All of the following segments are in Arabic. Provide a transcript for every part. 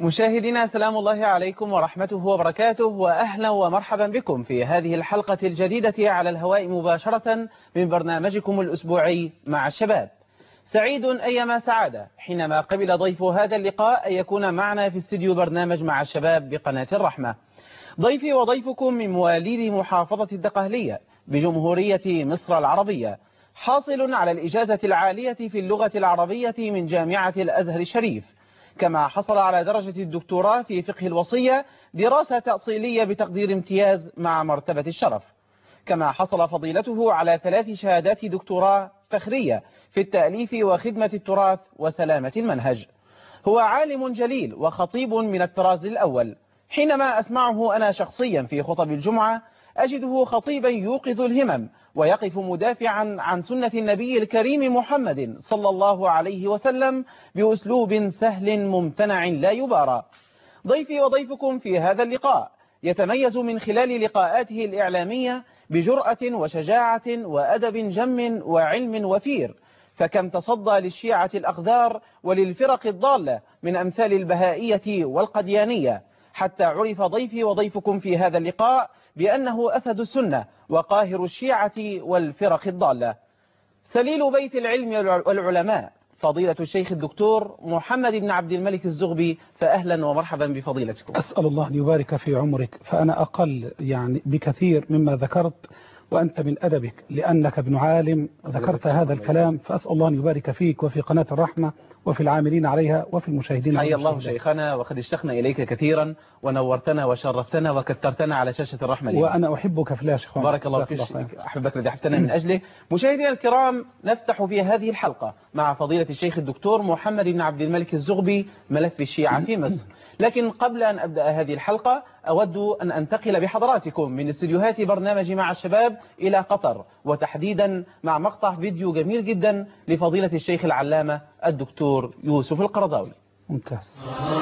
مشاهدينا سلام الله عليكم ورحمته وبركاته، وأهلا ومرحبا بكم في هذه الحلقة الجديدة على الهواء مباشرة من برنامجكم الأسبوعي مع الشباب. سعيد أيما سعادة حينما قبل ضيف هذا اللقاء أن يكون معنا في استديو برنامج مع الشباب بقناة الرحمة. ضيفي وضيفكم من مواليد محافظة الدقهلية بجمهورية مصر العربية، حاصل على الإجازة العالية في اللغة العربية من جامعة الأزهر الشريف، كما حصل على درجة الدكتوراه في فقه الوصية دراسة تأصيلية بتقدير امتياز مع مرتبة الشرف. كما حصل فضيلته على 3 شهادات دكتوراه فخرية في التأليف وخدمة التراث وسلامة المنهج. هو عالم جليل وخطيب من الطراز الأول. حينما أسمعه أنا شخصيا في خطب الجمعة أجده خطيبا يوقظ الهمم ويقف مدافعا عن سنة النبي الكريم محمد صلى الله عليه وسلم بأسلوب سهل ممتنع لا يبارى. ضيفي وضيفكم في هذا اللقاء يتميز من خلال لقاءاته الإعلامية بجرأة وشجاعة وأدب جم وعلم وفير، فكم تصدى للشيعة الأخذار وللفرق الضالة من أمثال البهائية والقديانية، حتى عرف ضيفي وضيفكم في هذا اللقاء بأنه أسد السنة وقاهر الشيعة والفرق الضالة. سليل بيت العلم والعلماء فضيلة الشيخ الدكتور محمد بن عبد الملك الزغبي، فأهلا ومرحبا بفضيلتكم. أسأل الله أن يبارك في عمرك، فأنا أقل بكثير مما ذكرت، وأنت من أدبك لأنك ابن عالم ذكرت هذا الكلام، فأسأل الله أن يبارك فيك وفي قناة الرحمة وفي العاملين عليها وفي المشاهدين. حي الله شيخنا، وقد اشتقنا إليك كثيرا ونورتنا وشرفتنا وكثرتنا على شاشة الرحمة اليوم. وأنا أحبك في الله شيخنا، بارك الله فيك، أحبك الذي أحببتنا من أجله. مشاهدينا الكرام، نفتح في هذه الحلقة مع فضيلة الشيخ الدكتور محمد بن عبد الملك الزغبي ملف الشيعة في مصر. لكن قبل أن أبدأ هذه الحلقة أود أن أنتقل بحضراتكم من استديوهات برنامج مع الشباب إلى قطر، وتحديدا مع مقطع فيديو جميل جدا لفضيلة الشيخ العلامة الدكتور يوسف القرضاوي. ممتاز.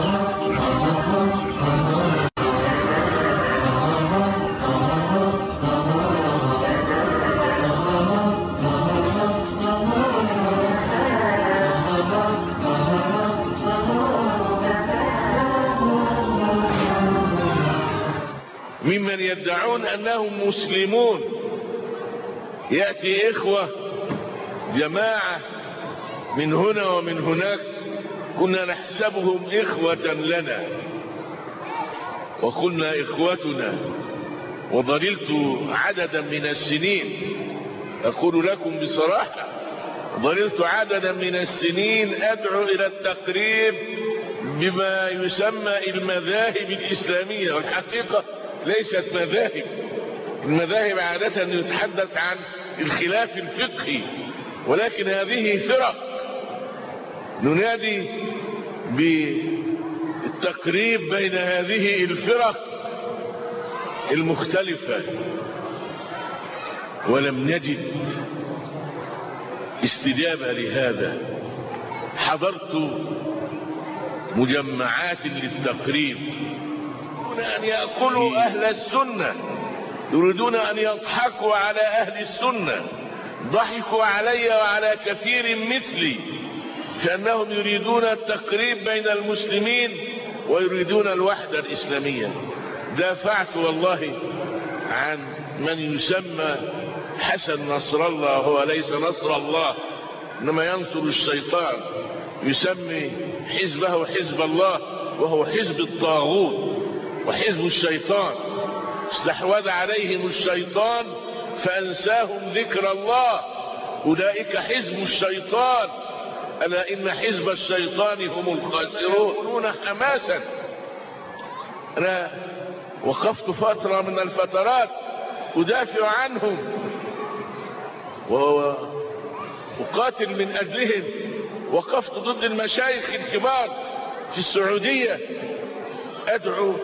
ممن يدعون أنهم مسلمون يأتي إخوة جماعة من هنا ومن هناك، كنا نحسبهم إخوة لنا وقلنا إخوتنا، وظللت عددا من السنين أقول لكم بصراحة، ظللت عددا من السنين أدعو إلى التقريب بما يسمى المذاهب الإسلامية، والحقيقة ليست مذاهب. المذاهب عادة يتحدث عن الخلاف الفقهي، ولكن هذه فرق. ننادي بالتقريب بين هذه الفرق المختلفة، ولم نجد استجابة لهذا. حضرت مجمعات للتقريب، يريدون أن يأكلوا أهل السنة، يريدون أن يضحكوا على أهل السنة. ضحكوا علي وعلى كثير مثلي، كأنهم يريدون التقريب بين المسلمين ويريدون الوحدة الإسلامية. دافعت والله عن من يسمى حسن نصر الله، هو ليس نصر الله إنما ينصر الشيطان، يسمي حزبه حزب الله وهو حزب الطاغوت وحزب الشيطان. استحوذ عليهم الشيطان فأنساهم ذكر الله، أولئك حزب الشيطان، ألا إن حزب الشيطان هم الخاسرون. حماسا أنا وقفت فترة من الفترات أدافع عنهم وأقاتل من أجلهم. وقفت ضد المشايخ الكبار في السعودية أدعو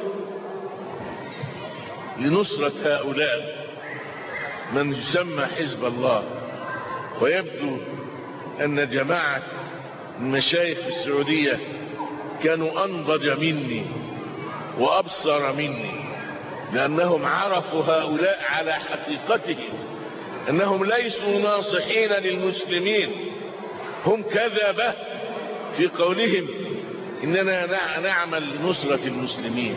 لنصرة هؤلاء من يسمى حزب الله. ويبدو أن جماعة المشايخ في السعودية كانوا أنضج مني وأبصر مني، لأنهم عرفوا هؤلاء على حقيقتهم، أنهم ليسوا ناصحين للمسلمين، هم كذبة في قولهم إننا نعمل لنصرة المسلمين.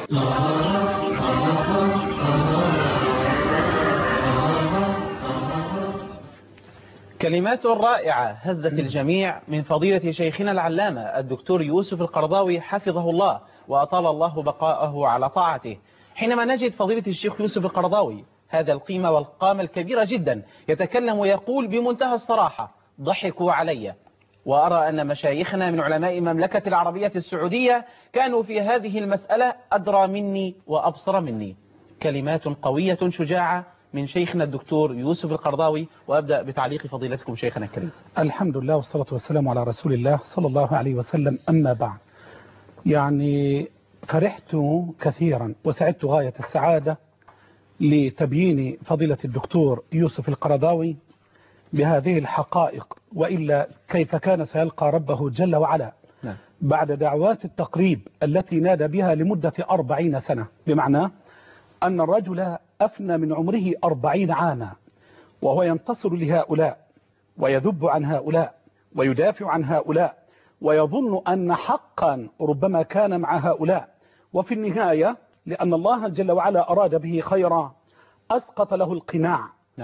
كلمات رائعة هزت الجميع من فضيلة شيخنا العلامة الدكتور يوسف القرضاوي حفظه الله وأطال الله بقاءه على طاعته. حينما نجد فضيلة الشيخ يوسف القرضاوي هذا القيمة والقامة الكبيرة جدا يتكلم ويقول بمنتهى الصراحة: ضحكوا علي. وأرى أن مشايخنا من علماء المملكة العربية السعودية كانوا في هذه المسألة أدرى مني وأبصر مني. كلمات قوية شجاعة من شيخنا الدكتور يوسف القرضاوي. وأبدأ بتعليق فضيلتكم شيخنا الكريم. الحمد لله والصلاة والسلام على رسول الله صلى الله عليه وسلم. أما بعد، يعني فرحت كثيرا وسعدت غاية السعادة لتبيين فضيلة الدكتور يوسف القرضاوي بهذه الحقائق، وإلا كيف كان سيلقى ربه جل وعلا بعد دعوات التقريب التي نادى بها لمدة 40 سنة، بمعنى أن الرجل أفنى من عمره 40 عاما وهو ينتصر لهؤلاء ويذب عن هؤلاء ويدافع عن هؤلاء ويظن أن حقا ربما كان مع هؤلاء، وفي النهاية لأن الله جل وعلا أراد به خيرا أسقط له القناع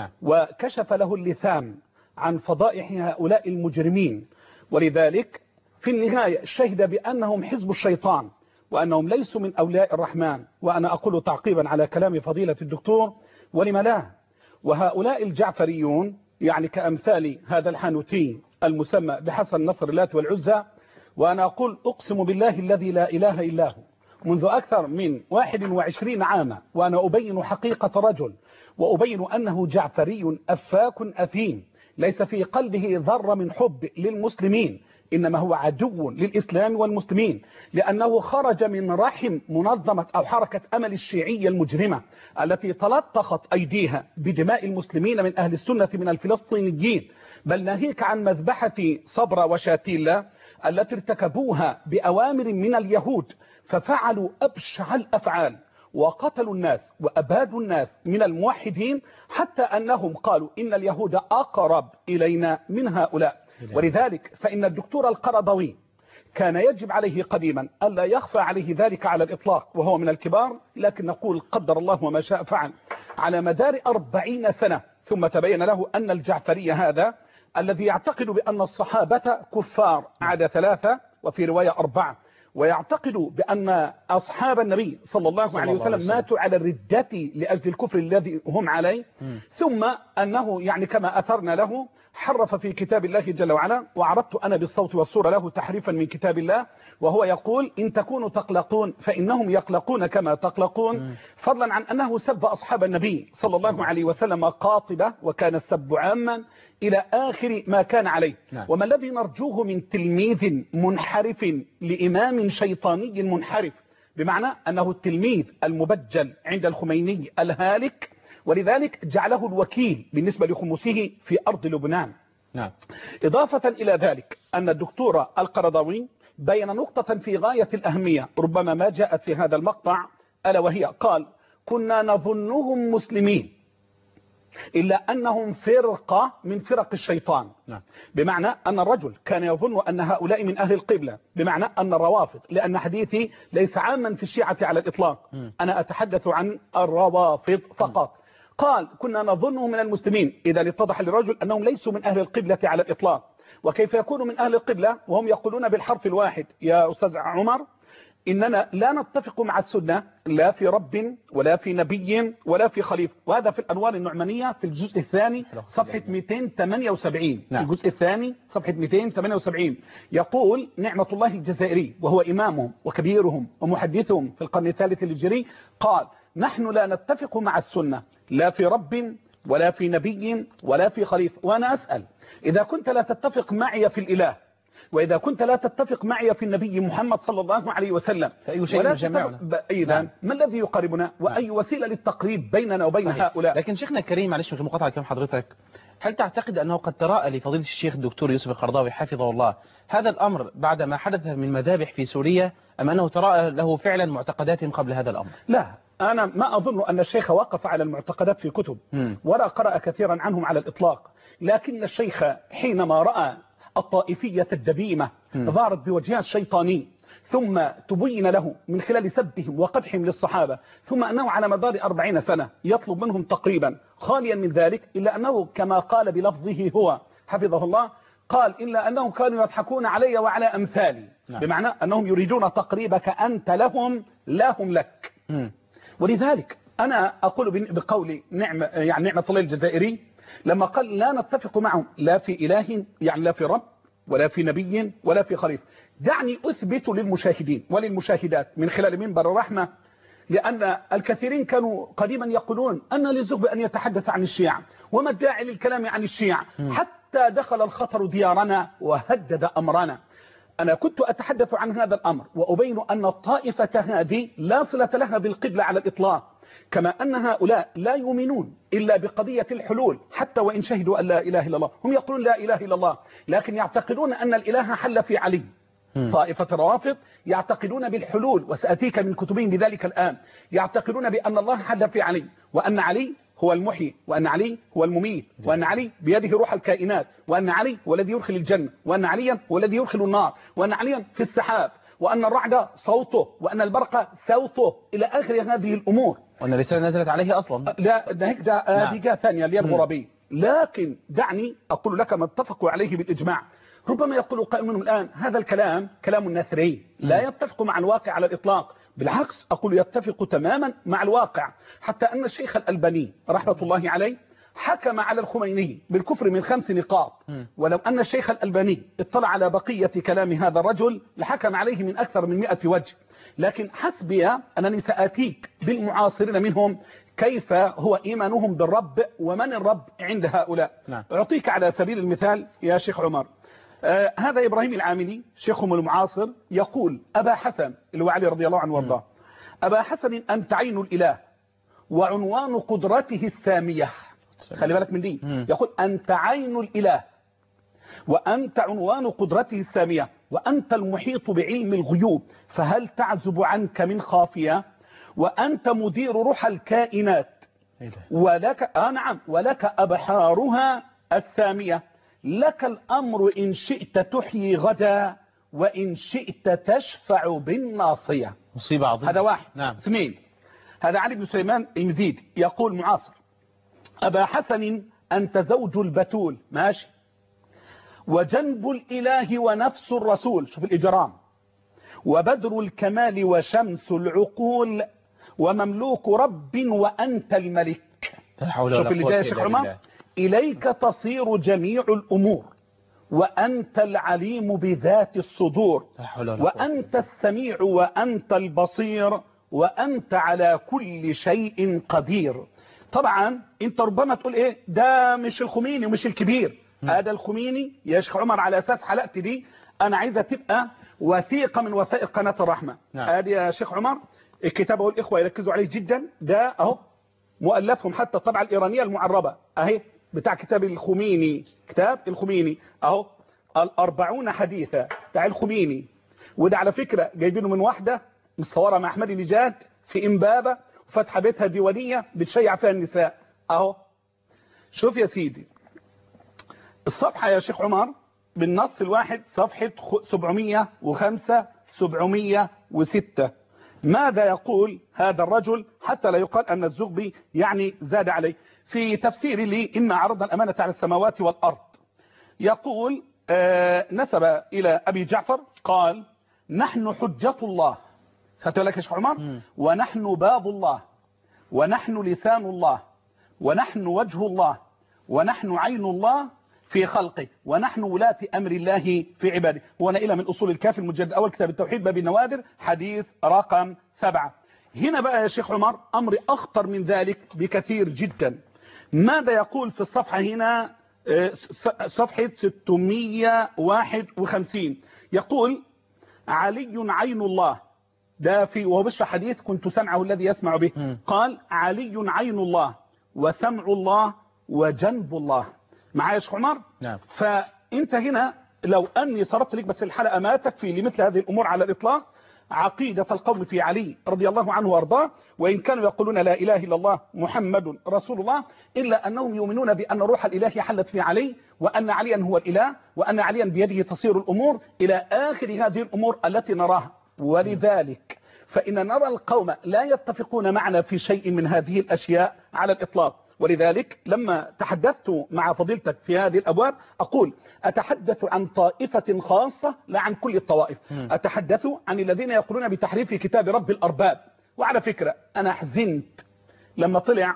وكشف له اللثام عن فضائح هؤلاء المجرمين، ولذلك في النهاية شهد بأنهم حزب الشيطان وأنهم ليسوا من أولياء الرحمن. وأنا أقول تعقيبا على كلام فضيلة الدكتور: ولم لا؟ وهؤلاء الجعفريون يعني كأمثال هذا الحانوتي المسمى بحسن نصر اللات والعزى، وأنا أقول أقسم بالله الذي لا إله إلا هو منذ أكثر من 21 عاما وأنا أبين حقيقة رجل، وأبين أنه جعفري أفاك أثيم ليس في قلبه ذرة من حب للمسلمين، إنما هو عدو للإسلام والمسلمين، لأنه خرج من رحم منظمة أو حركة أمل الشيعية المجرمة التي تلطخت أيديها بدماء المسلمين من أهل السنة من الفلسطينيين، بل ناهيك عن مذبحة صبرا وشاتيلا التي ارتكبوها بأوامر من اليهود، ففعلوا أبشع الأفعال وقتلوا الناس وأبادوا الناس من الموحدين، حتى أنهم قالوا إن اليهود أقرب إلينا من هؤلاء. ولذلك فإن الدكتور القرضاوي كان يجب عليه قديما ألا يخفى عليه ذلك على الإطلاق، وهو من الكبار، لكن نقول قدر الله وما شاء فعل. على مدار 40 سنة ثم تبين له أن الجعفري هذا الذي يعتقد بأن الصحابة كفار عدا 3 وفي رواية 4، ويعتقد بأن أصحاب النبي صلى الله عليه وسلم ماتوا على الردة لأجل الكفر الذي هم عليه، ثم أنه يعني كما أثرنا له حرف في كتاب الله جل وعلا، وعرضت أنا بالصوت والصورة له تحريفا من كتاب الله، وهو يقول: إن تكونوا تقلقون فإنهم يقلقون كما تقلقون، فضلا عن أنه سب أصحاب النبي صلى الله عليه وسلم قاطبة، وكان السب عاما إلى آخر ما كان عليه. وما الذي نرجوه من تلميذ منحرف لإمام شيطاني منحرف، بمعنى أنه التلميذ المبجل عند الخميني الهالك، ولذلك جعله الوكيل بالنسبة لخمسه في أرض لبنان. إضافة إلى ذلك أن الدكتور القرضاوي بين نقطة في غاية الأهمية ربما ما جاءت في هذا المقطع، ألا وهي قال: كنا نظنهم مسلمين إلا أنهم فرقة من فرق الشيطان. بمعنى أن الرجل كان يظن أن هؤلاء من أهل القبلة، بمعنى أن الروافض، لأن حديثي ليس عاما في الشيعة على الإطلاق، أنا أتحدث عن الروافض فقط. قال: كنا نظنه من المسلمين، إذا اتضح للرجل أنهم ليسوا من أهل القبلة على الإطلاق. وكيف يكونوا من أهل القبلة وهم يقولون بالحرف الواحد يا أستاذ عمر إننا لا نتفق مع السنة لا في رب ولا في نبي ولا في خليفة؟ وهذا في الأنوار النعمانية في الجزء الثاني صفحة 278. الجزء الثاني صفحة 278 يقول نعمة الله الجزائري وهو إمامهم وكبيرهم ومحدثهم في القرن الثالث الهجري، قال: نحن لا نتفق مع السنة لا في رب ولا في نبي ولا في خليفة. وأنا أسأل: إذا كنت لا تتفق معي في الإله، وإذا كنت لا تتفق معي في النبي محمد صلى الله عليه وسلم، فأي شيء يجمعنا؟ إذا ما الذي يقربنا وأي وسيلة للتقريب بيننا وبين هؤلاء؟ لكن شيخنا الكريم، معلش في مقاطعة كلام حضرتك، هل تعتقد أنه قد تراءى لفضيلة الشيخ الدكتور يوسف القرضاوي حفظه الله هذا الأمر بعد ما حدث من مذابح في سوريا، أم أنه تراءى له فعلا معتقدات قبل هذا الأمر؟ لا، أنا ما أظن أن الشيخ وقف على المعتقدات في كتب ولا قرأ كثيرا عنهم على الإطلاق، لكن الشيخ حينما رأى الطائفية الدبيمة ظهرت بوجهها الشيطاني ثم تبين له من خلال سبهم وقدحهم للصحابة، ثم أنه على مدار 40 سنة يطلب منهم تقريبا خاليا من ذلك، إلا أنه كما قال بلفظه هو حفظه الله، قال إلا أنهم كانوا يضحكون علي وعلى أمثالي. نعم. بمعنى أنهم يريدون تقريبك أنت لهم لا هم لك. ولذلك أنا أقول بقولي نعمة الله الجزائري لما قال لا نتفق معهم لا في إله، يعني لا في رب ولا في نبي ولا في خليفة. دعني أثبت للمشاهدين وللمشاهدات من خلال منبر الرحمة، لأن الكثيرين كانوا قديما يقولون أن للزغب أن يتحدث عن الشيعة، وما الداعي للكلام عن الشيعة حتى دخل الخطر ديارنا وهدد أمرنا. أنا كنت أتحدث عن هذا الأمر وأبين أن الطائفة هذه لا صلة لها بالقبلة على الإطلاق، كما أن هؤلاء لا يؤمنون إلا بقضية الحلول حتى وإن شهدوا أن لا إله إلا الله. هم يقولون لا إله إلا الله لكن يعتقدون أن الإله حل في علي. طائفة الروافض يعتقدون بالحلول، وسأتيك من كتبهم بذلك الآن. يعتقدون بأن الله حل في علي، وأن علي هو المحيي، وأن علي هو المميت، وأن علي بيده روح الكائنات، وأن علي هو الذي يدخل الجنة، وأن عليا هو الذي يدخل النار، وأن عليا في السحاب، وأن الرعد صوته، وأن البرق صوته، إلى آخر هذه الأمور. وأن الرسالة نزلت عليه أصلا. لا هذه جاء ثانية اللي الغربي. لكن دعني أقول لك ما اتفقوا عليه بالإجماع. ربما يقول قائل منهم الآن هذا الكلام كلام نثري لا يتفق مع الواقع على الإطلاق. بالعكس أقول يتفق تماما مع الواقع، حتى أن الشيخ الألباني رحمة الله عليه حكم على الخميني بالكفر من 5 نقاط. ولو أن الشيخ الألباني اطلع على بقية كلام هذا الرجل لحكم عليه من أكثر من 100 وجه. لكن حسبي أنني سآتيك بالمعاصرين منهم كيف هو إيمانهم بالرب ومن الرب عند هؤلاء. أعطيك على سبيل المثال يا شيخ عمر، هذا إبراهيم العاملي شيخهم المعاصر يقول أبا حسن اللي هو علي رضي الله عنه وارضاه، أبا حسن أنت عين الإله وعنوان قدرته السامية. خلي بالك من دي. يقول أنت عين الإله وأنت عنوان قدرته السامية وأنت المحيط بعلم الغيوب، فهل تعزب عنك من خافية؟ وأنت مدير روح الكائنات ولك نعم ولك أبحارها السامية، لك الأمر إن شئت تحيي غدا وإن شئت تشفع بالناصية. مصيبة عظيمة. هذا واحد. نعم. 2 هذا علي بن سليمان المزيد يقول معاصر أبا حسن أنت زوج البتول ماشي، وجنب الإله ونفس الرسول، شوف الإجرام، وبدر الكمال وشمس العقول ومملوك رب وأنت الملك. شوف اللي جاي يا شيخ عمر، إليك تصير جميع الأمور وأنت العليم بذات الصدور وأنت السميع وأنت البصير وأنت على كل شيء قدير. طبعا انت ربما تقول ايه ده مش الخميني ومش الكبير، هذا الخميني يا شيخ عمر على أساس حلقتي دي أنا عايزة تبقى وثيقة من وثائق قناة الرحمة. هذه يا شيخ عمر الكتاب الإخوة يركزوا عليه جدا، ده أهو مؤلفهم حتى الطبعة الإيرانية المعربة أهي بتاع كتاب الخميني، كتاب الخميني أهو 40 حديثة بتاع الخميني، وده على فكرة جايبينه من واحدة مصورة مع أحمد نجاد في إمبابة وفتح بيتها ديوانية بتشيع فيها النساء أهو. شوف يا سيدي الصفحة يا شيخ عمر بالنص الواحد صفحة 705 706 ماذا يقول هذا الرجل حتى لا يقال أن الزغبي يعني زاد عليه في تفسير لي إن عرضنا الأمانة على السماوات والأرض. يقول نسب إلى أبي جعفر قال نحن حجة الله، خدت بالك يا شيخ عمر، ونحن باب الله ونحن لسان الله ونحن وجه الله ونحن عين الله في خلقه ونحن ولاة أمر الله في عباده. وانا إلى من أصول الكافي المجلد الأول كتاب التوحيد باب النوادر حديث رقم 7. هنا بقى يا شيخ عمر أمر أخطر من ذلك بكثير جدا. ماذا يقول في الصفحة هنا صفحة 651 يقول علي عين الله، ده في وهو بشرح حديث كنت سمعه الذي يسمع به، قال علي عين الله وسمع الله وجنب الله. معايا يا شيخ عمر؟ نعم. فانت هنا لو اني صرفت لك بس الحلقه ما تكفي لمثل هذه الامور على الاطلاق. عقيده القوم في علي رضي الله عنه وارضاه، وان كانوا يقولون لا اله الا الله محمد رسول الله، الا انهم يؤمنون بان روح الاله حلت في علي، وان عليا هو الاله، وان عليا بيده تصير الامور الى اخر هذه الامور التي نراها. ولذلك فإن نرى القوم لا يتفقون معنا في شيء من هذه الأشياء على الإطلاق. ولذلك لما تحدثت مع فضيلتك في هذه الأبواب أقول أتحدث عن طائفة خاصة لا عن كل الطوائف. أتحدث عن الذين يقولون بتحريف كتاب رب الأرباب. وعلى فكرة أنا حزنت لما طلع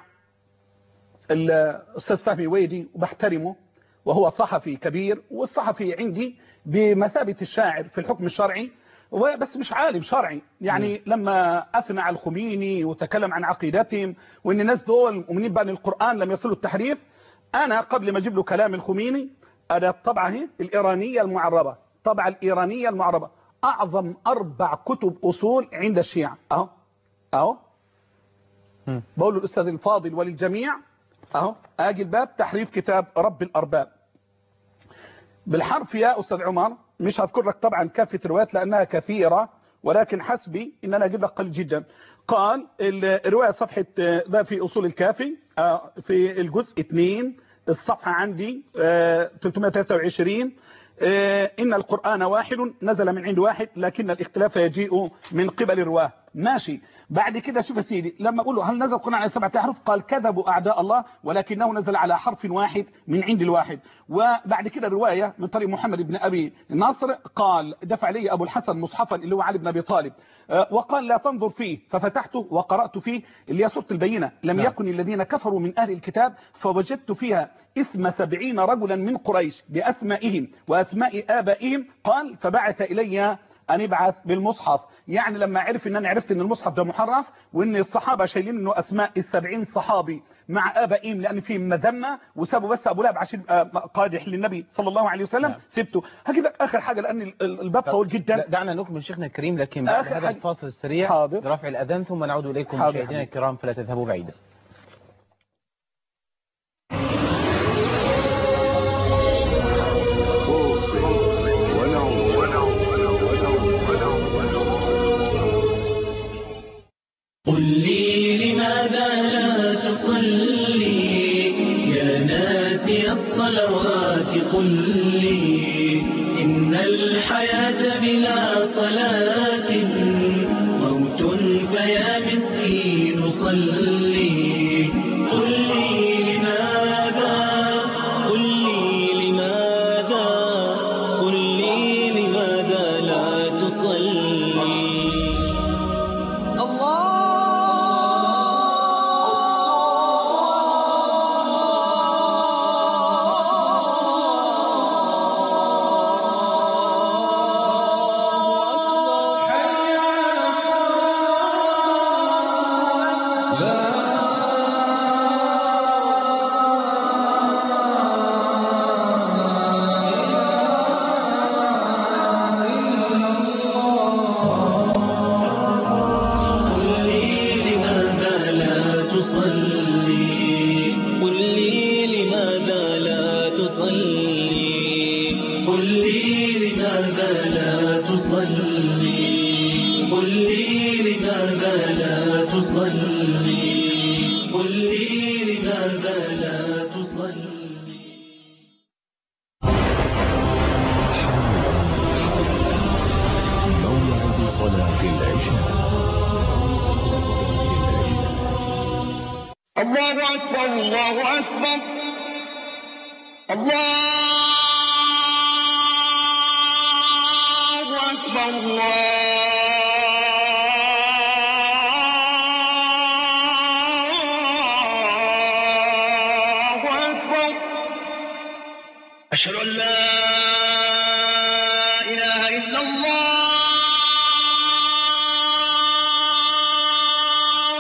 الأستاذ فهمي ويدي، وبحترمه وهو صحفي كبير، والصحفي عندي بمثابة الشاعر في الحكم الشرعي، بس مش عالم شرعي يعني. لما أثنى على الخميني وتكلم عن عقيدتهم وإن الناس دول مؤمنين بأن القرآن لم يصلوا التحريف، أنا قبل ما أجيب له كلام الخميني أنا الطبعة الإيرانية المعربة، طبعة الإيرانية المعربة أعظم 4 كتب أصول عند الشيعة أهو بقول له الأستاذ الفاضل وللجميع أهو آجي الباب تحريف كتاب رب الأرباب بالحرف يا أستاذ عمر. مش هذكر لك طبعا كافة الروايات لأنها كثيرة، ولكن حسبي إن أنا أجيب لك قليل جدا. قال الرواية صفحة ده في أصول الكافي في الجزء 2 الصفحة عندي 323 إن القرآن واحد نزل من عند واحد لكن الاختلاف يجيء من قبل الرواه. ماشي. بعد كده شوف يا سيدي لما أقول له هل نزل القرآن على 7 أحرف؟ قال كذبوا أعداء الله ولكنه نزل على حرف واحد من عند الواحد. وبعد كده الرواية من طريق محمد بن أبي نصر قال دفع لي أبو الحسن مصحفا اللي هو علي بن أبي طالب وقال لا تنظر فيه، ففتحته وقرأت فيه اللي هي سورة البينة لم يكن الذين كفروا من أهل الكتاب فوجدت فيها اسم 70 رجلا من قريش بأسمائهم وأسماء آبائهم. قال فبعث إلي أن يبعث بالمصحف. يعني لما عرف ان انا عرفت ان المصحف ده محرف وان الصحابة شايلين انه اسماء 70 صحابي مع ابائهم لان فيهم مذمة وسابوا بس ابو لهب عشان قادح للنبي صلى الله عليه وسلم سبته. هجيب لك اخر حاجة لان الباب طويل جدا. دعنا نكمل شيخنا الكريم لكن بعد هذا الفاصل السريع برفع الاذان ثم نعود اليكم مشاهدينا الكرام فلا تذهبوا بعيدا. قل لي لماذا لا تصلي يا ناسي الصلوات؟ قل لي إن الحياة بلا صلاة موت فيا مسكين صلي. قل لي لماذا، قل لي لماذا، قل لي لماذا لا تصلي. أشهد أن لا إله إلا الله.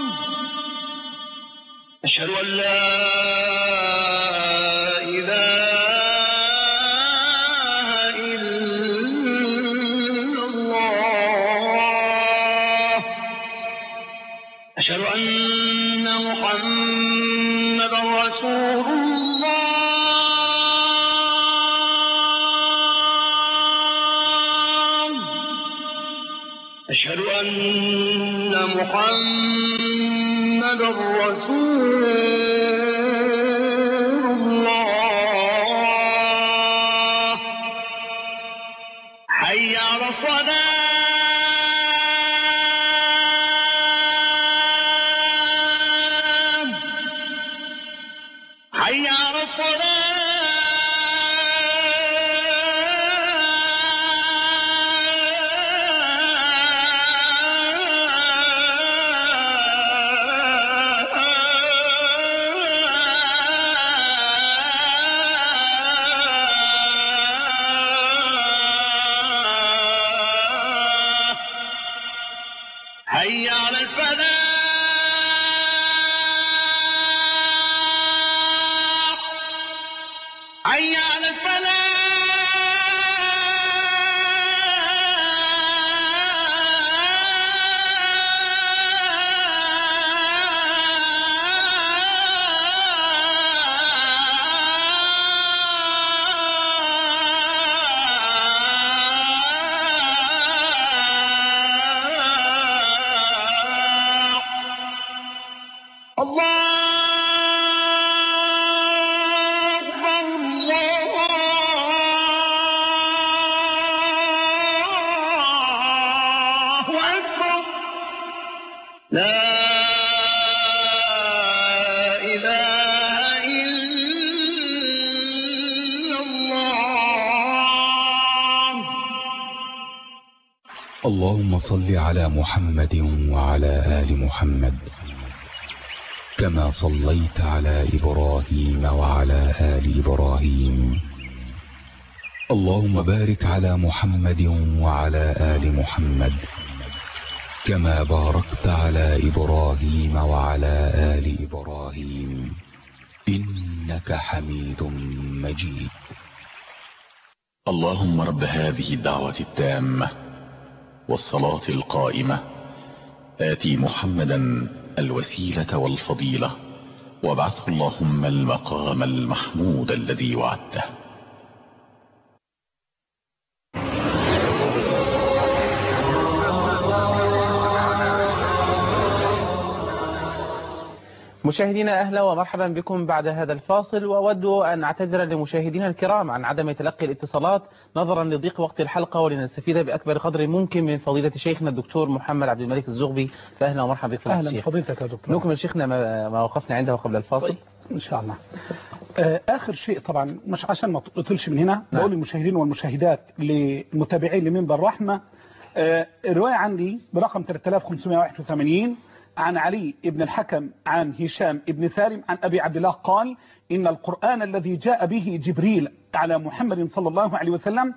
أشهد أن لا إله إلا الله. أشهد أن محمدا رسول الله. أشهد أن محمدا رسول الله. حي على الصلاة. حي على اللهم صل على محمد وعلى آل محمد كما صليت على إبراهيم وعلى آل إبراهيم. اللهم بارك على محمد وعلى آل محمد كما باركت على إبراهيم وعلى آل إبراهيم إنك حميد مجيد. اللهم رب هذه الدعوة التامة والصلاة القائمة آتي محمدا الوسيلة والفضيلة وابعثه اللهم المقام المحمود الذي وعدته. مشاهدينا أهلا ومرحبا بكم بعد هذا الفاصل، وأود أن أعتذر لمشاهدينا الكرام عن عدم تلقي الاتصالات نظرا لضيق وقت الحلقة، ولنستفيد بأكبر قدر ممكن من فضيلة شيخنا الدكتور محمد عبد الملك الزغبي. فأهلا ومرحبا بكم. أهلا بفضيلتك يا دكتور. نكمل شيخنا ما وقفنا عنده قبل الفاصل. طيب. إن شاء الله. آخر شيء طبعا مش عشان ما تطلش من هنا، بقول للمشاهدين والمشاهدات للمتابعين لمنبر الرحمة، الرواية عندي برقم 3581 عن علي بن الحكم عن هشام بن سالم عن أبي عبد الله قال: إن القرآن الذي جاء به جبريل على محمد صلى الله عليه وسلم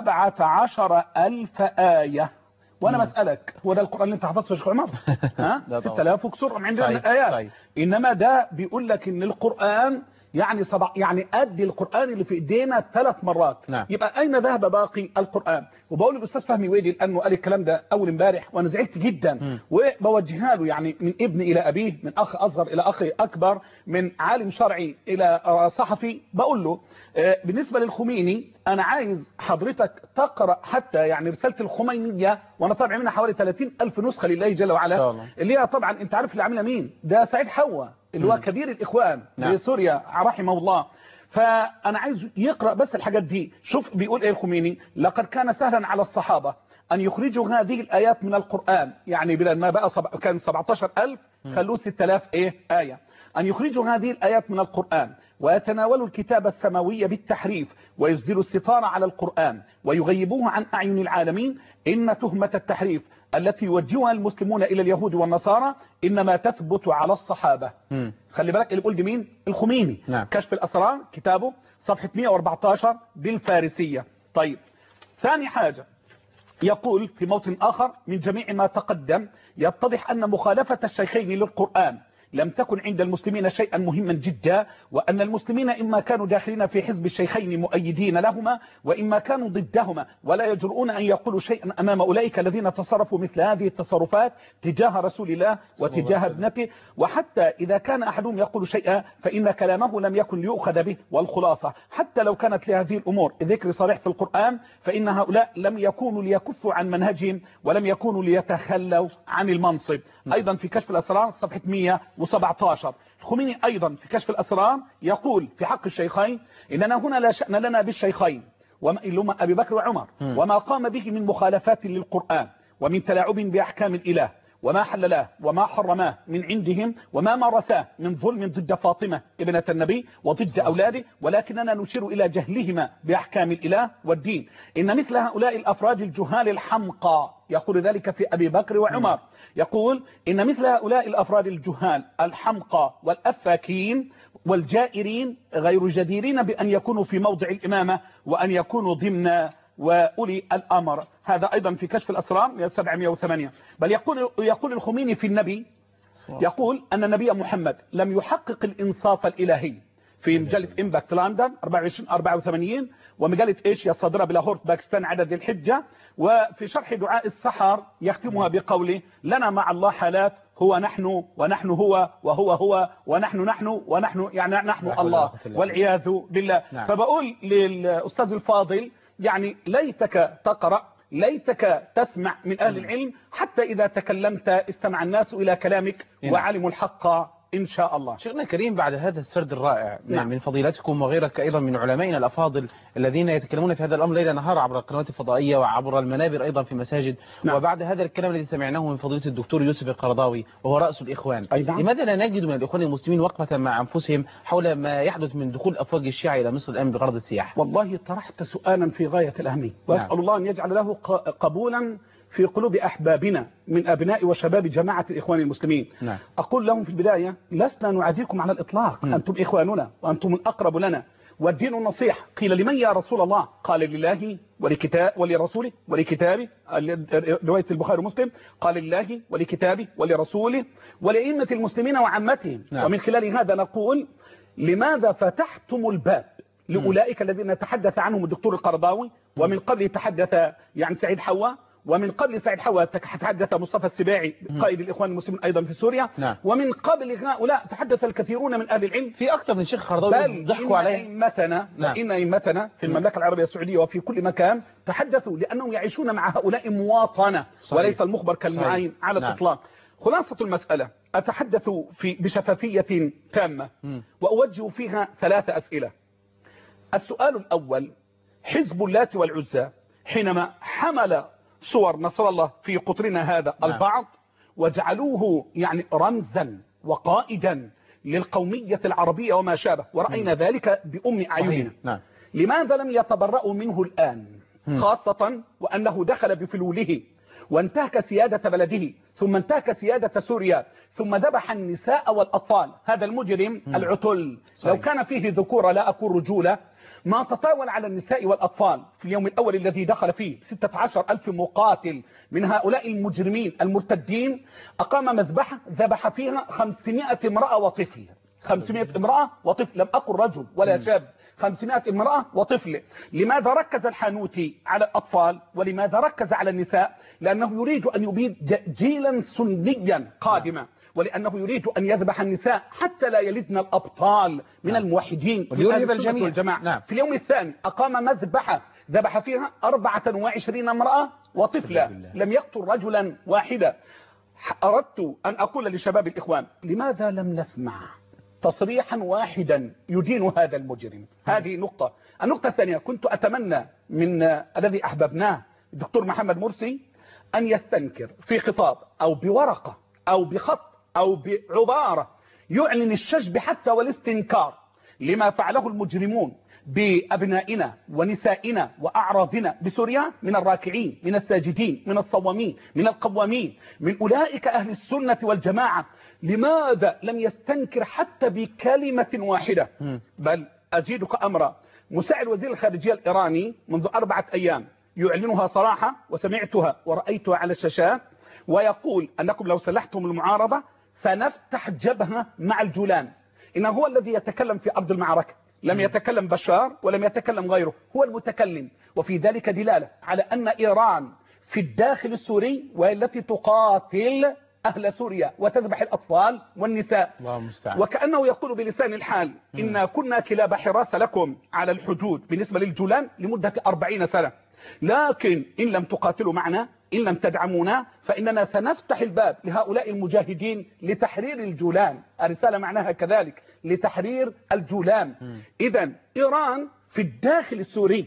17,000 آية. وأنا مسألك، هو ده القرآن اللي أنت حفظته يا شيخ عمر؟ 6000 وكسور عندنا من الآيات. إنما ده بيقول لك إن القرآن يعني قد القرآن اللي في ايدينا 3 مرات. نعم. يبقى اين ذهب باقي القرآن؟ وبقول للاستاذ فهمي ويدي لانه قال الكلام ده اول امبارح وانا زعلت جدا، وبوجهها له يعني من ابن الى ابيه، من اخ اصغر الى اخ اكبر، من عالم شرعي الى صحفي. بقول له بالنسبه للخميني انا عايز حضرتك تقرا حتى يعني رساله الخمينيه، وانا طابع منها حوالي 30,000 نسخه لله جل وعلا، اللي هي طبعا انت عارف اللي عاملها مين؟ ده سعيد حوا اللي هو كبير الإخوان في سوريا رحمه الله. فأنا عايز يقرأ بس الحاجات دي. شوف بيقول إيه الخميني: لقد كان سهلا على الصحابة أن يخرجوا هذه الآيات من القرآن، يعني بدل ما بقى كان 17,000 خلوه 6,000 آية، أن يخرجوا هذه الآيات من القرآن ويتناولوا الكتاب السماوي بالتحريف ويسدلوا الستار على القرآن ويغيبوه عن أعين العالمين. إن تهمة التحريف التي يوجهها المسلمون إلى اليهود والنصارى إنما تثبت على الصحابة. خلي بالك اللي بيقول دي مين؟ الخميني. نعم. كشف الأسرار كتابه صفحة 114 بالفارسية. طيب، ثاني حاجة يقول في موطن آخر: من جميع ما تقدم يتضح أن مخالفة الشيخين للقرآن لم تكن عند المسلمين شيئا مهما جدا، وأن المسلمين إما كانوا داخلين في حزب الشيخين مؤيدين لهما وإما كانوا ضدهما، ولا يجرؤون أن يقولوا شيئا أمام أولئك الذين تصرفوا مثل هذه التصرفات تجاه رسول الله وتجاه ابنته. وحتى إذا كان أحدهم يقول شيئا فإن كلامه لم يكن ليؤخذ به. والخلاصة حتى لو كانت لهذه الأمور ذكر صريح في القرآن فإن هؤلاء لم يكونوا ليكفوا عن منهجهم ولم يكونوا ليتخلوا عن المنصب. أيضا في كشف الأسرار صفحة 117 الخميني أيضا في كشف الأسرار يقول في حق الشيخين: إننا هنا لا شأن لنا بالشيخين اللي هم أبي بكر وعمر وما قام به من مخالفات للقرآن ومن تلاعب بأحكام الإله وما حللاه وما حرماه من عندهم وما مارساه من ظلم ضد فاطمة ابنة النبي وضد أولاده، ولكننا نشير إلى جهلهما بأحكام الإله والدين. إن مثل هؤلاء الأفراد الجهال الحمقى، يقول ذلك في أبي بكر وعمر، يقول إن مثل هؤلاء الأفراد الجهال الحمقى والأفاكين والجائرين غير جديرين بأن يكونوا في موضع الإمامة وأن يكونوا ضمن وأولي الأمر. هذا أيضا في كشف الأسرار 708. بل يقول الخميني في النبي، يقول أن النبي محمد لم يحقق الإنصاف الإلهي في مجلة امباكت لندن 24-84، ومجلة ايشيا الصادرة بلاهور باكستان عدد الحجة. وفي شرح دعاء السحر يختمها بقوله: لنا مع الله حالات، هو نحن ونحن هو وهو هو ونحن ونحن يعني نحن الله والعياذ بالله. نعم. فبقول للأستاذ الفاضل يعني ليتك تقرأ، ليتك تسمع من أهل العلم، حتى إذا تكلمت استمع الناس إلى كلامك وعلموا الحق إن شاء الله. شيخنا الكريم، بعد هذا السرد الرائع نعم. من فضيلتكم وغيرك أيضا من علمائنا الأفاضل الذين يتكلمون في هذا الأمر ليل نهار عبر القنوات الفضائية وعبر المنابر أيضا في مساجد، نعم. وبعد هذا الكلام الذي سمعناه من فضيلة الدكتور يوسف القرضاوي وهو رأس الإخوان، أيضا. لماذا لا نجد من الإخوان المسلمين وقفة مع أنفسهم حول ما يحدث من دخول أفواج الشيعة إلى مصر الآن بغرض السياحة؟ والله طرحت سؤالا في غاية الأهمية، وأسأل نعم. الله أن يجعل له قبولا في قلوب أحبابنا من أبناء وشباب جماعة الإخوان المسلمين. نعم. أقول لهم في البداية: لسنا نعاديكم على الإطلاق، أنتم إخواننا وأنتم الأقرب لنا، والدين النصيحة. قيل: لمن يا رسول الله؟ قال: لله ولكتاب ولرسوله ولكتابه، رواية البخاري ومسلم. قال: لله ولكتابه ولرسوله ولأئمة المسلمين وعامتهم. نعم. ومن خلال هذا نقول: لماذا فتحتم الباب لأولئك الذين تحدث عنهم الدكتور القرضاوي، ومن قبل تحدث يعني سعيد حوا، ومن قبل سعيد حوا تحدث مصطفى السباعي قائد الإخوان المسلمين أيضا في سوريا. نعم. ومن قبل هؤلاء تحدث الكثيرون من أهل العلم. في أكثر من شيخ قرضاوي ضحكوا عليه. إن أئمتنا في المملكة العربية السعودية وفي كل مكان تحدثوا لأنهم يعيشون مع هؤلاء مواطنة، صحيح. وليس المخبر كالمعين على الإطلاق. خلاصة المسألة أتحدث بشفافية تامة وأوجه فيها 3 أسئلة. السؤال الأول: حزب اللات والعزى حينما حمل صور نصر الله في قطرنا هذا البعض وجعلوه يعني رمزا وقائدا للقومية العربية وما شابه، ورأينا ذلك بأم أعيننا، نعم. لماذا لم يتبرأوا منه الآن؟ خاصة وأنه دخل بفلوله وانتهك سيادة بلده، ثم انتهك سيادة سوريا، ثم ذبح النساء والأطفال. هذا المجرم العتل لو كان فيه ذكورة لا أكون رجولة ما تطاول على النساء والأطفال. في اليوم الأول الذي دخل فيه 16,000 مقاتل من هؤلاء المجرمين المرتدين، أقام مذبحة ذبح فيها 500 امرأة وطفل. 500 امرأة وطفل، لم أقل رجل ولا شاب، 500 امرأة وطفل. لماذا ركز الحانوتي على الأطفال ولماذا ركز على النساء؟ لأنه يريد أن يبيد جيلا سنيا قادما، ولأنه يريد أن يذبح النساء حتى لا يلدن الأبطال من الموحدين ويرهب الجميع والجماعة. نعم. في اليوم الثاني أقام مذبحة ذبح فيها 24 امرأة وطفلا، لم يقتل رجلا واحدا. أردت أن أقول لشباب الإخوان: لماذا لم نسمع تصريحا واحدا يدين هذا المجرم؟ هذه نقطة. النقطة الثانية: كنت أتمنى من الذي أحببناه الدكتور محمد مرسي أن يستنكر في خطاب أو بورقة أو بخط أو بعبارة يعلن الشجب حتى والاستنكار لما فعله المجرمون بأبنائنا ونسائنا وأعراضنا بسوريا من الراكعين، من الساجدين، من الصوامين، من القوامين، من أولئك أهل السنة والجماعة. لماذا لم يستنكر حتى بكلمة واحدة؟ بل أزيدك أمرا: مساعد وزير الخارجية الإيراني منذ 4 أيام يعلنها صراحة وسمعتها ورأيتها على الشاشات، ويقول أنكم لو سلحتم المعارضة سنفتح جبهة مع الجولان. إنه هو الذي يتكلم في أرض المعركة، لم يتكلم بشار ولم يتكلم غيره، هو المتكلم. وفي ذلك دلالة على أن إيران في الداخل السوري وهي التي تقاتل أهل سوريا وتذبح الأطفال والنساء. وكأنه يقول بلسان الحال: إنا كنا كلاب حراسة لكم على الحدود بالنسبة للجولان لمدة 40 سنة، لكن إن لم تقاتلوا معنا، إن لم تدعمونا، فإننا سنفتح الباب لهؤلاء المجاهدين لتحرير الجولان. الرسالة معناها كذلك، لتحرير الجولان. إذن إيران في الداخل السوري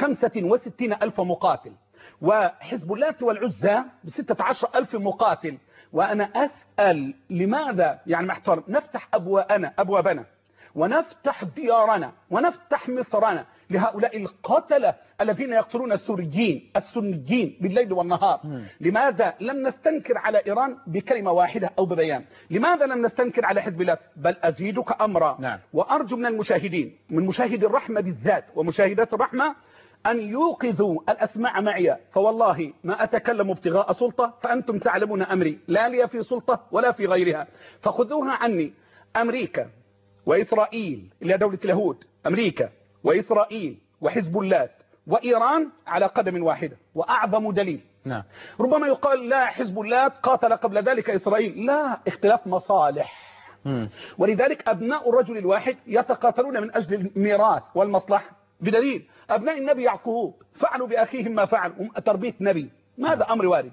ب65,000 مقاتل، وحزب اللات والعزى ب16,000 مقاتل. وأنا أسأل: لماذا يعني محترم نفتح أبوابنا ونفتح ديارنا ونفتح مصرنا لهؤلاء القتلة الذين يقتلون السوريين السنيين بالليل والنهار؟ لماذا لم نستنكر على إيران بكلمة واحدة أو ببيان؟ لماذا لم نستنكر على حزب الله؟ بل أزيدك أمرا. نعم. وأرجو من المشاهدين، من مشاهد الرحمة بالذات ومشاهدات الرحمة، أن يوقظوا الأسماع معي، فوالله ما أتكلم ابتغاء سلطة، فأنتم تعلمون أمري لا لي في سلطة ولا في غيرها، فخذوها عني. أمريكا وإسرائيل اللي هي دولة اليهود، أمريكا وإسرائيل وحزب الله وإيران على قدم واحدة. وأعظم دليل نعم. ربما يقال لا حزب الله قاتل قبل ذلك إسرائيل، لا، اختلاف مصالح. ولذلك أبناء الرجل الواحد يتقاتلون من أجل الميراث والمصلحة، بدليل أبناء النبي يعقوب فعلوا بأخيهم ما فعلوا، تربية نبي، هذا أمر وارد.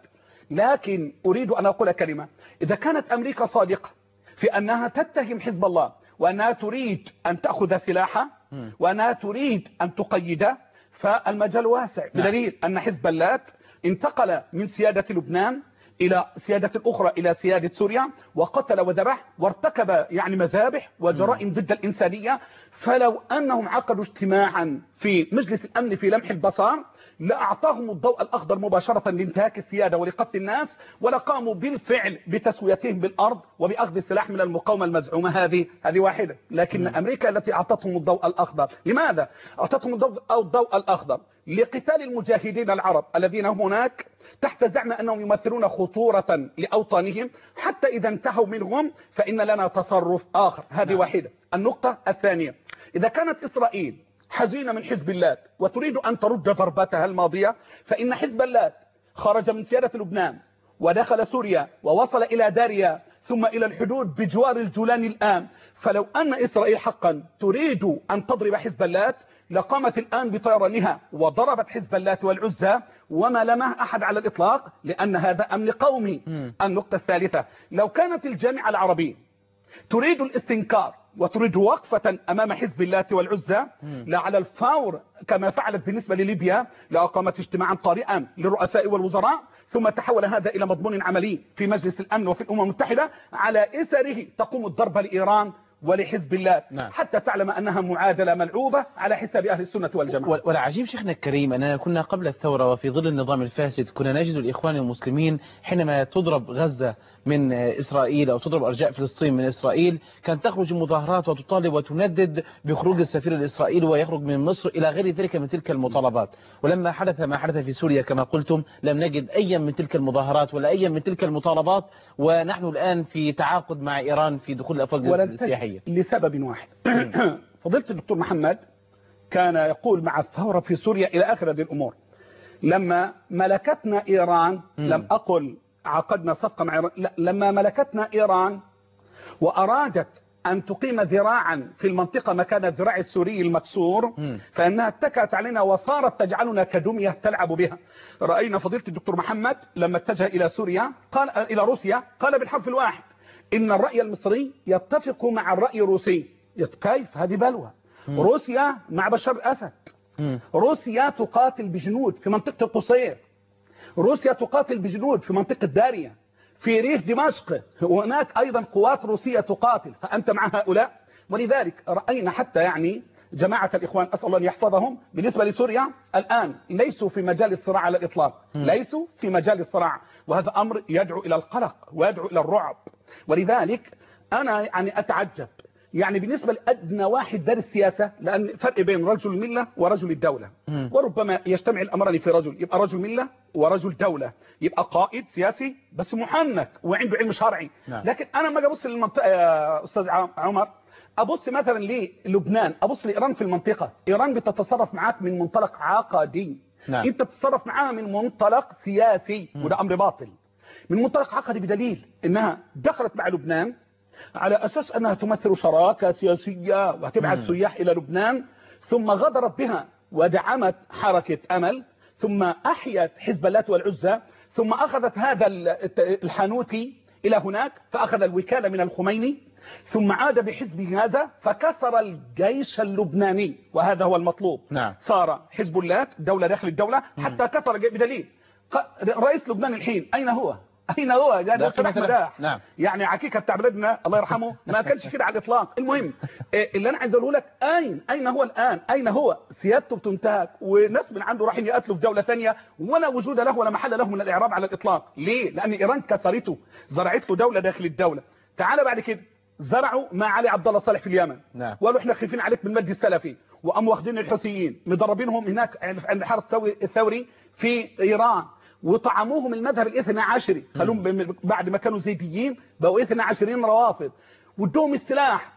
لكن أريد أن أقول كلمة، إذا كانت أمريكا صادقة في أنها تتهم حزب الله وأنها تريد أن تأخذ سلاحا وأنها تريد أن تقيده، فالمجال واسع، بدليل أن حزب الله انتقل من سيادة لبنان إلى سيادة الأخرى إلى سيادة سوريا، وقتل وذبح وارتكب يعني مذابح وجرائم ضد الإنسانية. فلو أنهم عقدوا اجتماعا في مجلس الأمن في لمح البصر لأعطاهم الضوء الأخضر مباشرة لانتهاك السيادة ولقتل الناس، ولقاموا بالفعل بتسويتهم بالأرض وبأخذ السلاح من المقاومة المزعومة. هذه واحدة. لكن أمريكا التي أعطتهم الضوء الأخضر، لماذا أعطتهم الضوء الأخضر؟ لقتال المجاهدين العرب الذين هناك تحت زعم أنهم يمثلون خطورة لأوطانهم، حتى إذا انتهوا منهم فإن لنا تصرف آخر. هذه واحدة. النقطة الثانية، إذا كانت إسرائيل حزينة من حزب الله وتريد أن ترد ضربتها الماضية، فإن حزب الله خرج من سيادة لبنان ودخل سوريا ووصل إلى داريا ثم إلى الحدود بجوار الجولان الآن. فلو أن إسرائيل حقا تريد أن تضرب حزب الله لقامت الآن بطيرانها وضربت حزب الله والعزى وما لمه أحد على الإطلاق، لأن هذا أمن قومي. النقطة الثالثة، لو كانت الجامعة العربية تريد الاستنكار وتريد وقفة أمام حزب الله والعزى لعلى الفور كما فعلت بالنسبة لليبيا، لأقامت اجتماعا طارئا للرؤساء والوزراء، ثم تحول هذا إلى مضمون عملي في مجلس الأمن وفي الأمم المتحدة، على إثره تقوم الضربة لإيران ولحزب الله. نعم. حتى تعلم أنها معادلة ملعوبة على حساب أهل السنة والجماعة. والعجيب شيخنا الكريم أننا كنا قبل الثورة وفي ظل النظام الفاسد كنا نجد الإخوان المسلمين حينما تضرب غزة من إسرائيل أو تضرب أرجاء فلسطين من إسرائيل كانت تخرج مظاهرات وتطالب وتندد بخروج السفير الإسرائيلي ويخرج من مصر إلى غير ذلك من تلك المطالبات. ولما حدث ما حدث في سوريا كما قلتم لم نجد أي من تلك المظاهرات ولا أي من تلك المطالبات، ونحن الآن في تعاقد مع إيران في دخول الأفواج السياحية لسبب واحد. فضيلة الدكتور محمد كان يقول مع الثورة في سوريا إلى آخر هذه الأمور. لما ملكتنا إيران، لم أقل عقدنا صفقة مع إيران، لا، لما ملكتنا إيران وأرادت أن تقيم ذراعا في المنطقة مكان الذراع السوري المكسور، فإنها اتكأت علينا وصارت تجعلنا كدمية تلعب بها. رأينا فضيلة الدكتور محمد لما اتجه إلى سوريا قال إلى روسيا قال بالحرف الواحد إن الرأي المصري يتفق مع الرأي الروسي. كيف؟ هذه بلوى. روسيا مع بشار الأسد، روسيا تقاتل بجنود في منطقة القصير، روسيا تقاتل بجنود في منطقة داريا، في ريف دمشق هناك أيضا قوات روسية تقاتل، فأنت مع هؤلاء. ولذلك رأينا حتى يعني جماعة الإخوان أسأل الله أن يحفظهم بالنسبة لسوريا الآن ليسوا في مجال الصراع على الإطلاق، ليسوا في مجال الصراع، وهذا أمر يدعو إلى القلق ويدعو إلى الرعب. ولذلك أنا يعني أتعجب يعني بالنسبة لأدنى واحد دارس السياسة، لأن فرق بين رجل الملة ورجل الدولة، وربما يجتمع الأمران في رجل، يبقى رجل ملة ورجل دولة، يبقى قائد سياسي بس محنك وعنده علم شرعي. لكن أنا ما أبص للمنطقة يا أستاذ عمر، أبص مثلا للبنان، أبص لإيران في المنطقة. إيران بتتصرف معاك من منطلق عقدي، أنت بتتصرف معاها من منطلق سياسي، وده أمر باطل. من منطلق عقدي بدليل إنها دخلت مع لبنان على أساس أنها تمثل شراكة سياسية وتبعث سياح إلى لبنان، ثم غدرت بها ودعمت حركة أمل، ثم أحيت حزب الله والعزى، ثم أخذت هذا الحانوتي إلى هناك فأخذ الوكالة من الخميني، ثم عاد بحزبه هذا فكسر الجيش اللبناني، وهذا هو المطلوب. صار حزب الله دولة داخل الدولة حتى كسر بدليل رئيس لبنان الحين أين هو؟ أين هو؟ يعني سلاح مداح. يعني عكيكة بتاع بلدنا الله يرحمه ما كانش كده على الإطلاق. المهم اللي أنا عايز أقوله لك أين هو الآن؟ أين هو؟ سيادته بتنتهك وناس من عنده رايحين يقتلوا في دولة ثانية ولا وجود له ولا محل له من الإعراب على الإطلاق. ليه؟ لأن إيران كسرته، زرعت له دولة داخل الدولة. تعال بعد كده زرعوا مع علي عبد الله صالح في اليمن، وقالوا احنا خايفين عليك من المجلس السلفي، وقاموا واخدين الحوثيين مدربينهم هناك عند الحرس الثوري في إيران، وطعموهم المذهب الاثنى عشري، خلوهم بعد ما كانوا زيديين بقوا اثنى عشرين روافض، وادوهم السلاح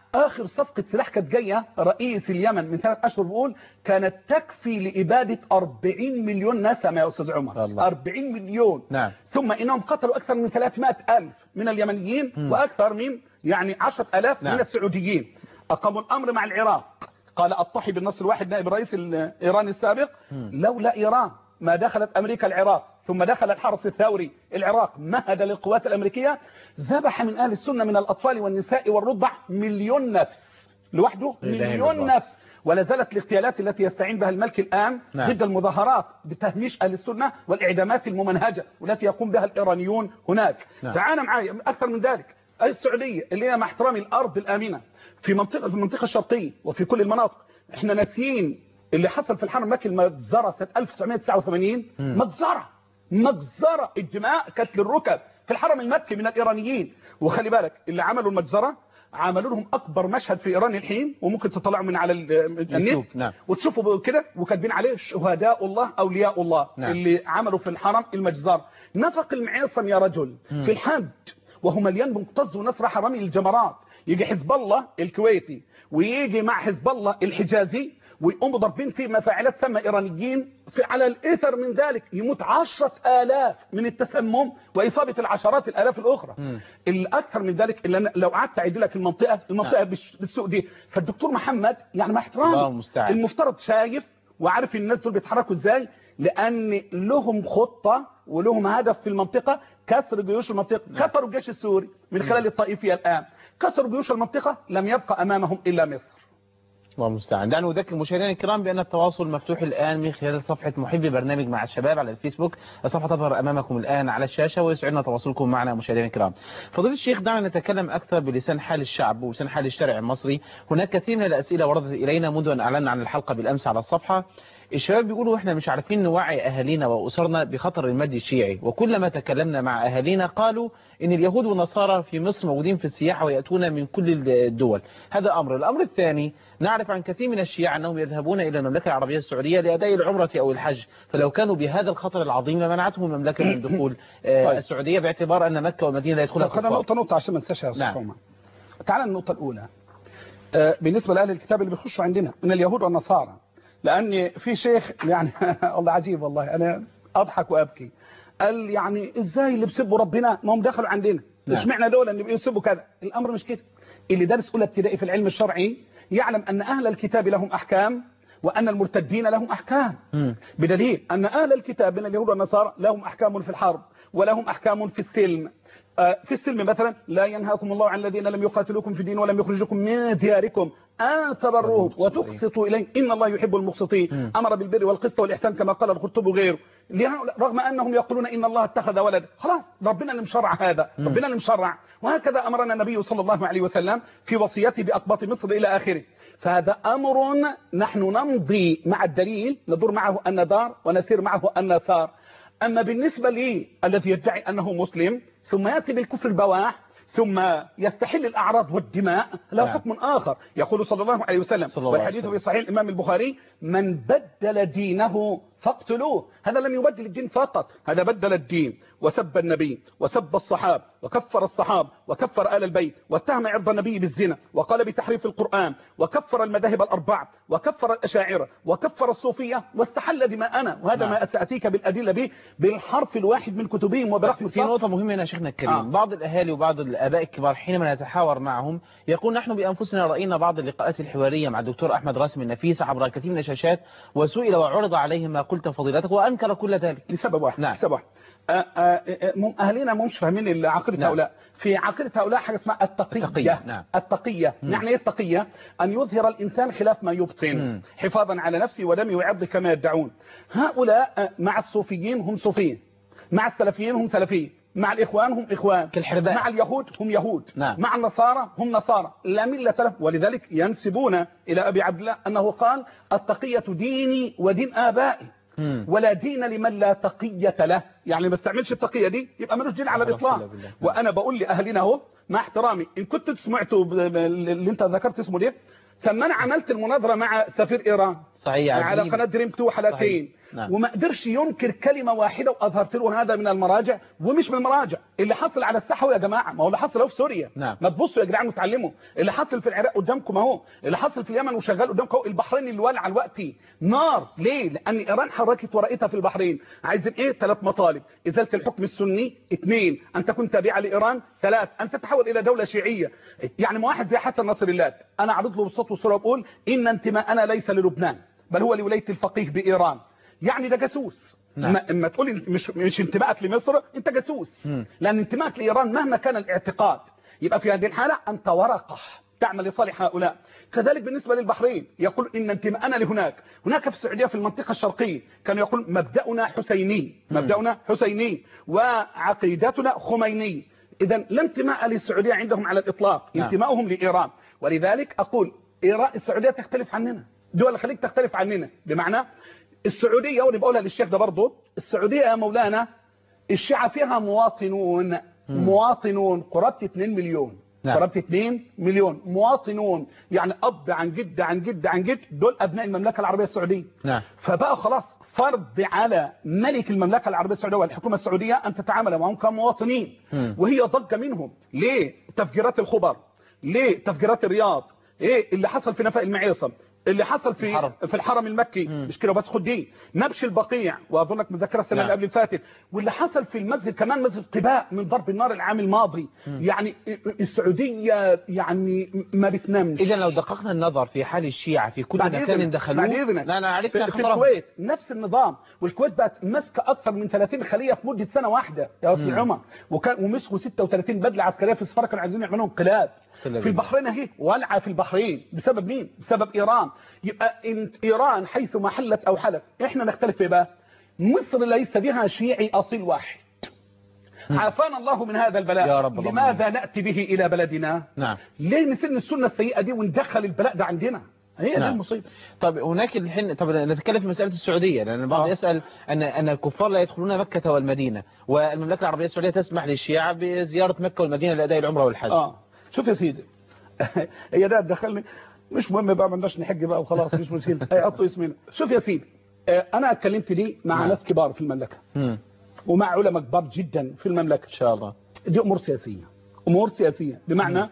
اخر صفقه سلاح كانت جايه رئيس اليمن من 3 اشهر بيقول كانت تكفي لاباده 40 مليون نسمه يا استاذ عمر. الله. 40 مليون. نعم. ثم انهم قتلوا اكثر من 300,000 من اليمنيين واكثر من يعني 10,000 نعم. من السعوديين. اقاموا الامر مع العراق. قال الطحي بن نصر الواحد نائب الرئيس الايراني السابق لولا ايران ما دخلت امريكا العراق ثم دخل الحرس الثوري العراق مهد للقوات الامريكيه ذبح من اهل السنه من الاطفال والنساء والرضع 1,000,000 نفس لوحده، 1,000,000 نفس. ولا زالت الاغتيالات التي يستعين بها الملك الان نعم. ضد المظاهرات بتهميش اهل السنه والاعدامات الممنهجه والتي يقوم بها الايرانيون هناك. نعم. تعال معي اكثر من ذلك. السعوديه اللي هي مع احترامي الارض الامنه في المنطقه الشرقيه وفي كل المناطق، احنا ناسيين اللي حصل في الحرم المكي المجزره سنه 1989. مجزره الدماء كانت للركب في الحرم المكي من الايرانيين. وخلي بالك اللي عملوا المجزره عملوا لهم اكبر مشهد في ايران الحين، وممكن تطلعوا من على النت نعم. وتشوفوا كده وكاتبين عليه شهداء الله اولياء الله. نعم. اللي عملوا في الحرم المجزره نفق المعصم يا رجل في الحج وهو مليان مكتظ ونصر حرامي الجمرات. يجي حزب الله الكويتي ويجي مع حزب الله الحجازي ويقوموا ضاربين فيه مفاعلات سامه ايرانيين على الاثر من ذلك يموت 10,000 من التسمم واصابه العشرات الالاف الاخرى. الاكثر من ذلك اللي لو قعدت اعيد لك المنطقه بالسوق دي. فالدكتور محمد يعني مع احترامي المفترض شايف وعارف الناس دول بيتحركوا ازاي، لان لهم خطه ولهم هدف في المنطقه كسر جيوش المنطقه. كسروا الجيش السوري من خلال الطائفيه الان، كسروا جيوش المنطقه، لم يبقى امامهم الا مصر. الله المستعان. دعني أذكر مشاهدينا الكرام بأن التواصل مفتوح الآن من خلال صفحة محبي برنامج مع الشباب على الفيسبوك. الصفحة تظهر أمامكم الآن على الشاشة ويسعدنا تواصلكم معنا مشاهدينا الكرام. فضيلة الشيخ دعنا نتكلم أكثر بلسان حال الشعب ولسان حال الشارع المصري. هناك كثير من الأسئلة وردت إلينا منذ أن أعلنا عن الحلقة بالأمس على الصفحة. الشباب بيقولوا احنا مش عارفين نوعي اهالينا واسرنا بخطر المد الشيعي، وكلما تكلمنا مع اهالينا قالوا ان اليهود والنصارى في مصر موجودين في السياحه وياتون من كل الدول. هذا امر. الامر الثاني، نعرف عن كثير من الشيعة انهم يذهبون الى المملكه العربيه السعوديه لاداء العمره او الحج، فلو كانوا بهذا الخطر العظيم لمنعتهم المملكه من دخول السعوديه باعتبار ان مكه والمدينه لا يدخلها كفار. نقطه عشان ما ننساش يا استاذ عمر. تعال النقطه الاولى بالنسبه لاهل الكتاب اللي بيخشوا عندنا من اليهود والنصارى، لأن في شيخ يعني الله عجيب والله أنا أضحك وأبكي، قال يعني إزاي اللي بيسبوا ربنا ما هم دخلوا عندنا، مش معنى دول اللي بيسبوا كذا. الأمر مش كده. اللي درس أولى ابتدائي في العلم الشرعي يعلم أن أهل الكتاب لهم أحكام وأن المرتدين لهم أحكام، بدليل أن أهل الكتاب من اليهود والنصارى لهم أحكام في الحرب ولهم أحكام في السلم. في السلم مثلا لا ينهاكم الله عن الذين لم يقاتلوكم في الدين ولم يخرجوكم من دياركم أن تبروهم وتقسطوا إليه إن الله يحب المقسطين. أمر بالبر والقسط والإحسان كما قال القرطبي وغيره، رغم أنهم يقولون إن الله اتخذ ولد. خلاص ربنا اللي مشرع هذا، ربنا اللي مشرع. وهكذا أمرنا النبي صلى الله عليه وسلم في وصيته بأقباط مصر إلى آخره. فهذا أمر نحن نمضي مع الدليل، ندور معه الندار ونسير معه النسار. أما بالنسبة لي الذي يدعي أنه مسلم ثم يأتي بالكفر البواح ثم يستحل الأعراض والدماء له حكم آخر. يقول صلى الله عليه وسلم والحديث في صحيح الإمام البخاري: من بدل دينه فاقتلوه. هذا لم يبدل الدين فقط، هذا بدل الدين وسب النبي وسب الصحاب وكفر الصحاب وكفر آل البيت واتهم عرض النبي بالزنا وقال بتحريف القرآن وكفر المذاهب الأربعة وكفر الأشاعرة وكفر الصوفية واستحل دماءنا. وهذا ما سأتيك بالأدلة به بالحرف الواحد من كتبهم وبرقم. في نقطة مهمة هنا شيخنا الكريم. بعض الأهالي وبعض الآباء الكبار حينما نتحاور معهم يقول نحن بأنفسنا رأينا بعض اللقاءات الحوارية مع الدكتور أحمد راسم النفيس عبر الكثير من الشاشات وسئل وعرض عليه ما قلت فضيلتك وأنكر كل ذلك لسبب واحد. لسبب واحد. أهلنا مش فاهمين عقيدة هؤلاء. في عقيدة هؤلاء حاجة اسمها التقية. التقية يعني ايه التقية؟ أن يظهر الإنسان خلاف ما يبطن حفاظا على نفسه ودمه وعرضه كما يدعون. هؤلاء مع الصوفيين هم صوفيين، مع السلفيين هم سلفيين، مع الإخوان هم إخوان، مع اليهود هم يهود، مع النصارى هم نصارى، لا ملة له. ولذلك ينسبون إلى أبي عبد الله أنه قال: التقية ديني ودين آبائي ولا دين لمن لا تقية له. يعني ما استعملش التقية دي يبقى ملوش دين على الإطلاق. وأنا بقول لأهلنا اهو مع احترامي، إن كنت سمعتوا اللي أنت ذكرت اسمه ده، ثم أنا عملت المناظرة مع سفير إيران صحيح على قناة دريم 2 حلقتين. نعم. وما قدرش ينكر كلمة واحدة، وأظهرت له هذا من المراجع ومش من المراجع. اللي حصل على الساحة يا جماعة، ما هو اللي حصل في سوريا. نعم. ما تبصوا يا جدعان وتعلموا. اللي حصل في العراق قدامكم اهو، اللي حصل في اليمن وشغال قدامكم اهو، البحرين اللي ولع الوقتي نار. ليه؟ لأن إيران حركت ورقتها في البحرين. عايزين إيه؟ 3 مطالب: إزالة الحكم السني، 2 أن تكون تابعة لإيران، 3 أن تتحول إلى دولة شيعية. يعني واحد زي حسن نصر الله أنا عرض له بالصوت والصورة وبقول إن انتماءنا ليس للبنان بل هو لولاية الفقيه بإيران. يعني ده جاسوس. نعم. اما تقول مش انتمائك لمصر، انت جاسوس. لان انتمائك لايران مهما كان الاعتقاد، يبقى في هذه الحاله انت ورقه تعمل لصالح هؤلاء. كذلك بالنسبه للبحرين، يقول ان انتماءنا لهناك. هناك في السعوديه في المنطقه الشرقيه كانوا يقول مبدأنا حسيني، مبدأنا حسيني وعقيدتنا خميني. اذا لا انتماء للسعوديه عندهم على الاطلاق، انتمائهم لايران. ولذلك اقول ايران السعوديه تختلف عننا، دول الخليج تختلف عننا. بمعنى السعودية، وانا بقولها للشيخ ده برضه، السعودية يا مولانا الشيعة فيها مواطنون قرابة 2 مليون. قرابة 2 مليون مواطنون، يعني أب عن جد عن جد عن جد، دول أبناء المملكة العربية السعودية. فبقى خلاص فرض على ملك المملكة العربية السعودية والحكومة السعودية أن تتعامل معهم كمواطنين. وهي ضجة منهم. ليه؟ تفجيرات الخبر، ليه؟ تفجيرات الرياض، ايه اللي حصل في نفق المعيصم، اللي حصل في الحرم المكي، مش كده بس، خد دي نبش البقيع، واظنك متذكر السنه اللي قبل اللي فاتت، واللي حصل في المسجد كمان مسجد قباء من ضرب النار العام الماضي. يعني السعوديه يعني ما بتنامش. اذا لو دققنا النظر في حال الشيعة في كل مكان دخلوه، لا عرفنا في الكويت نفس النظام، والكويت بقت ماسكه اكثر من 30 خليه في مده سنه واحده يا استاذ عمر، ومسكوا 36 بدله عسكريه في السفاره كانوا عايزين يعملوا انقلاب. في البحرين اهي ولعه في البحرين بسبب مين؟ بسبب ايران. يبقى ايران حيث ما حلت او حلت. احنا نختلف في بقى مصر ليس بها شيعي اصيل واحد. عافانا الله من هذا البلاء يا رب. لماذا ناتي به الى بلدنا؟ نعم. ليه نسن السنه السيئه دي وندخل البلاء ده عندنا؟ هي دي المصيبه. طب هناك الحين، طب نتكلم في مساله السعوديه، لان البعض يسال ان الكفار لا يدخلون مكه والمدينه، والمملكه العربيه السعوديه تسمح للشيعة بزياره مكه والمدينه لاداء العمره والحج. شوف يا سيدي هي ده دخلني، مش مهم بقى، ما بدناش نحج بقى وخلاص، مش مشكله هيحطوا اسمنا. شوف يا سيدي، انا اتكلمت دي مع ناس كبار في المملكه ومع علماء كبار جدا في المملكه ان شاء الله. دي امور سياسيه، امور سياسيه، بمعنى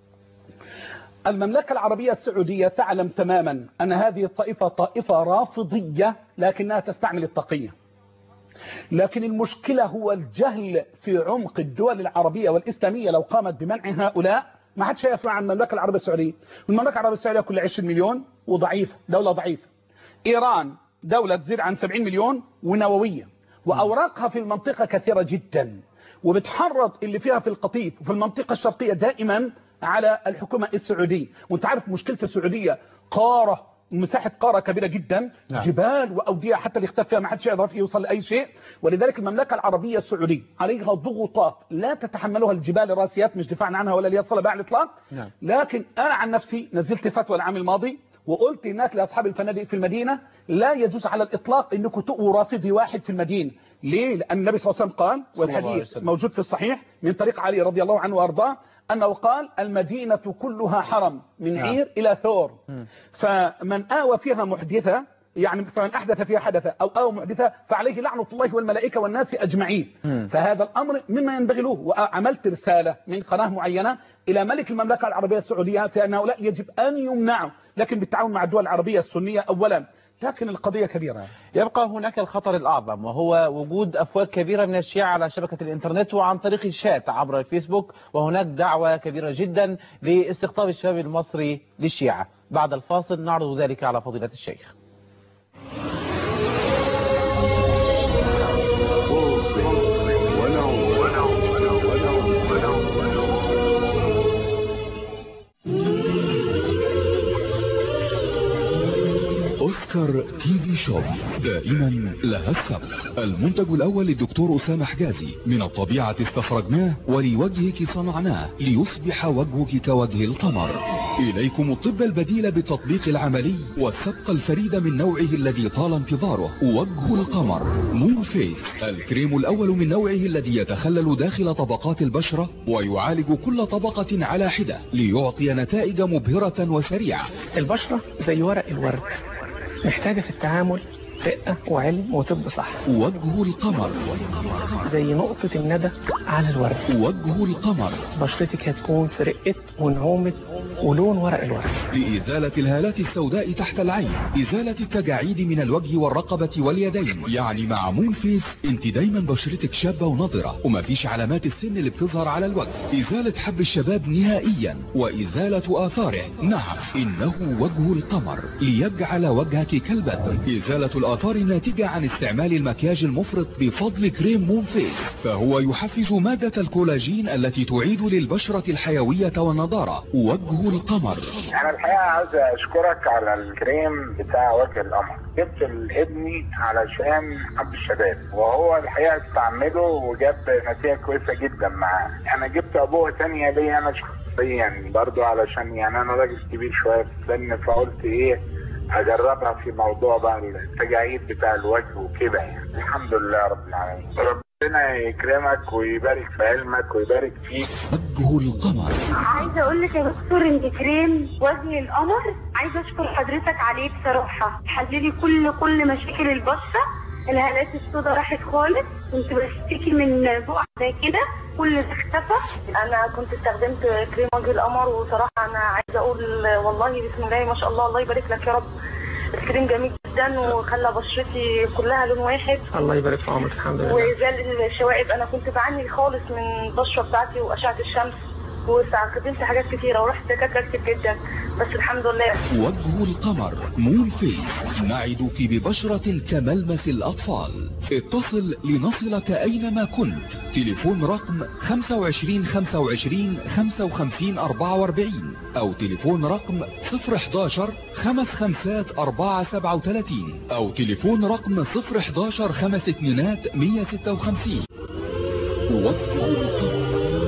المملكه العربيه السعوديه تعلم تماما ان هذه الطائفه طائفه رافضيه لكنها تستعمل التقيه. لكن المشكله هو الجهل في عمق الدول العربيه والاسلاميه. لو قامت بمنع هؤلاء ما حدش يفهم عن المملكه العربيه السعوديه. والمملكه العربيه السعوديه كل 20 مليون وضعيفه، دوله ضعيفه. ايران دوله تزيد عن 70 مليون ونوويه، واوراقها في المنطقه كثيره جدا، وبتحرض اللي فيها في القطيف وفي المنطقه الشرقيه دائما على الحكومه السعوديه. وانت عارف مشكله السعوديه قاره، مساحه قاره كبيره جدا، جبال واوديه حتى اللي اختفى فيها ما حدش يعرف يوصل لاي شيء. ولذلك المملكه العربيه السعوديه عليها ضغوطات لا تتحملها الجبال الراسيات، مش دفاعا عنها ولا ليها صله على الاطلاق. لكن انا عن نفسي نزلت فتوى العام الماضي وقلت هناك لاصحاب الفنادق في المدينه لا يجوز على الاطلاق انكم تؤووا رافضي واحد في المدينه. ليه؟ لان النبي صلى الله عليه وسلم قال، والحديث موجود في الصحيح من طريق علي رضي الله عنه وارضاه، أنه قال المدينة كلها حرم من عير إلى ثور. فمن آوى فيها محدثة، يعني فمن أحدث فيها حدثة أو آوى محدثة فعليه لعنة الله والملائكة والناس أجمعين. فهذا الأمر مما ينبغي له. وعملت رسالة من قناة معينة إلى ملك المملكة العربية السعودية في أن هؤلاء يجب أن يمنعوا، لكن بالتعاون مع الدول العربية السنية أولا. لكن القضية كبيرة. يبقى هناك الخطر الأعظم، وهو وجود أفواج كبيرة من الشيعة على شبكة الإنترنت وعن طريق الشات عبر الفيسبوك، وهناك دعوة كبيرة جدا لاستقطاب الشباب المصري للشيعة. بعد الفاصل نعرض ذلك على فضيلة الشيخ. أوسكار تي في شوب دائما لها السبق. المنتج الأول للدكتور أسامة حجازي، من الطبيعة استخرجناه ولوجهك صنعناه ليصبح وجهك كوجه القمر. إليكم الطب البديل بالتطبيق العملي والسبق الفريد من نوعه الذي طال انتظاره، وجه القمر مون فيس، الكريم الأول من نوعه الذي يتخلل داخل طبقات البشرة ويعالج كل طبقة على حدة ليعطي نتائج مبهرة وسريعة. البشرة زي ورق الورد، محتاجة في التعامل رقة وعلم وطب صح. وجه القمر زي نقطة الندى على الورد. وجه القمر بشرتك هتكون في رقة ونعومة ولون ورق الورد. لإزالة الهالات السوداء تحت العين، إزالة التجاعيد من الوجه والرقبة واليدين. يعني مع مون فيس انت دايما بشرتك شابة ونضرة ومفيش علامات السن اللي بتظهر على الوجه. إزالة حب الشباب نهائيا وإزالة آثاره. نعم، إنه وجه القمر ليجعل وجهك كالبدر. إزالة الآثار الناتجة عن استعمال المكياج المفرط بفضل كريم مون فيس، فهو يحفز مادة الكولاجين التي تعيد للبشرة الحيوية والنضارة. وجه القمر. أنا الحقيقة عاوز أشكرك على الكريم بتاع وجه القمر. جبت لابني علشان حب الشباب، وهو الحقيقة استعمله وجاب نتيجة كويسة جدا معاه. أنا جبت أبوه تانية ليا أنا شخصيا برضو، علشان يعني أنا راجل كبير شوية في السن، فقلت إيه اجربها في موضوع بقى التجاعيد بتاع الوجه وكده. يعني الحمد لله رب العالمين. ربنا يكرمك ويبارك في علمك ويبارك فيك. وجه القمر. عايزه اقول لك يا دكتور ان كريم وجه القمر عايزه اشكر حضرتك عليه بصراحه. حللي كل مشاكل البشره، الهالات السوداء راحت خالص، كنت بشتكي من بقع زي كده كل ده اختفى. انا كنت استخدمت كريم وجه القمر، وصراحه انا عايزه اقول والله بسم الله ما شاء الله، الله يبارك لك يا رب. الكريم جميل جدا وخلى بشرتي كلها لون واحد. الله يبارك في عمرك. الحمد لله. وزال الشوائب، انا كنت بعاني خالص من البشره بتاعتي واشعه الشمس، واستخدمت حاجات كتيره ورحت دكاتره كتير جدا، بس الحمد لله. وجه القمر مون فيس، نعدك ببشرة كملمس الأطفال. اتصل لنصلك أينما كنت. تليفون رقم 25 25 55 44 أو تليفون رقم 011 55 437 أو تليفون رقم 011 52 156. وجه القمر.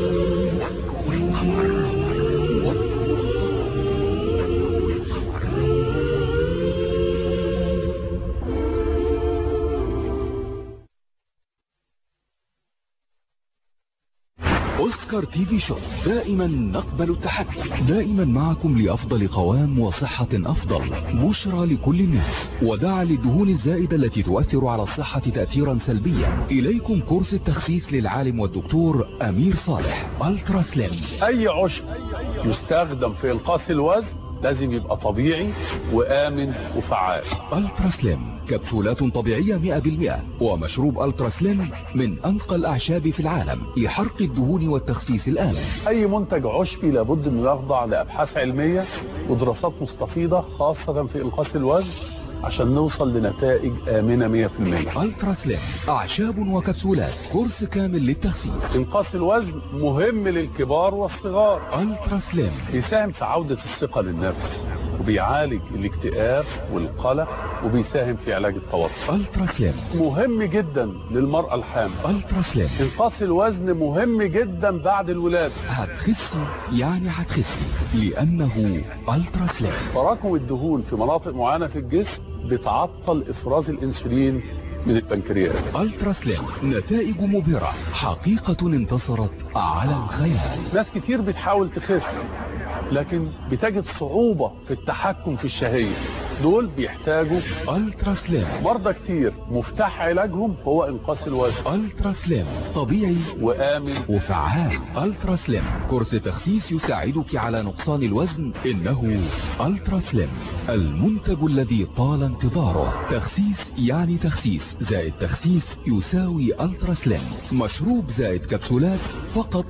أوسكار تي في شوب، دائما نقبل التحدي، دائما معكم لأفضل قوام وصحة أفضل. بشرى لكل الناس، ودع للدهون الزائدة التي تؤثر على الصحة تأثيرا سلبيا. إليكم كورس التخسيس للعالم والدكتور أمير صالح. ألترا سليم. أي عشب يستخدم في إنقاص الوزن لازم يبقى طبيعي وآمن وفعال. ألترا سليم كبسولات طبيعية 100%، ومشروب ألترا سليم من أنقى الأعشاب في العالم لحرق الدهون والتخسيس الآمن. أي منتج عشبي لابد أن يخضع لأبحاث علمية ودراسات مستفيضة، خاصة في إنقاص الوزن، عشان نوصل لنتائج آمنة 100%. ألترا سليم أعشاب وكبسولات، كورس كامل للتخسيس. إنقاص الوزن مهم للكبار والصغار. ألترا سليم بيساهم في عودة الثقة للنفس، وبيعالج الاكتئاب والقلق، وبيساهم في علاج التوتر. ألترا سليم مهم جدا للمرأة الحامل. ألترا سليم. إنقاص الوزن مهم جدا بعد الولادة. هتخسي يعني هتخسي لأنه ألترا سليم. تراكم الدهون في مناطق معينة في الجسم بتعطل إفراز الأنسولين من البنكرياس. ألترا سليم نتائج مبهرة، حقيقة انتصرت على الخيال. ناس كتير بتحاول تخس لكن بتجد صعوبة في التحكم في الشهية، دول بيحتاجوا ألترا سليم. مرضى كتير مفتاح علاجهم هو إنقاص الوزن. ألترا سليم طبيعي وآمن وفعال. ألترا سليم كورس تخسيس يساعدك على نقصان الوزن. إنه ألترا سليم المنتج الذي طال انتظاره. تخسيس يعني تخسيس زائد تخسيس يساوي ألترا سليم. مشروب زائد كبسولات فقط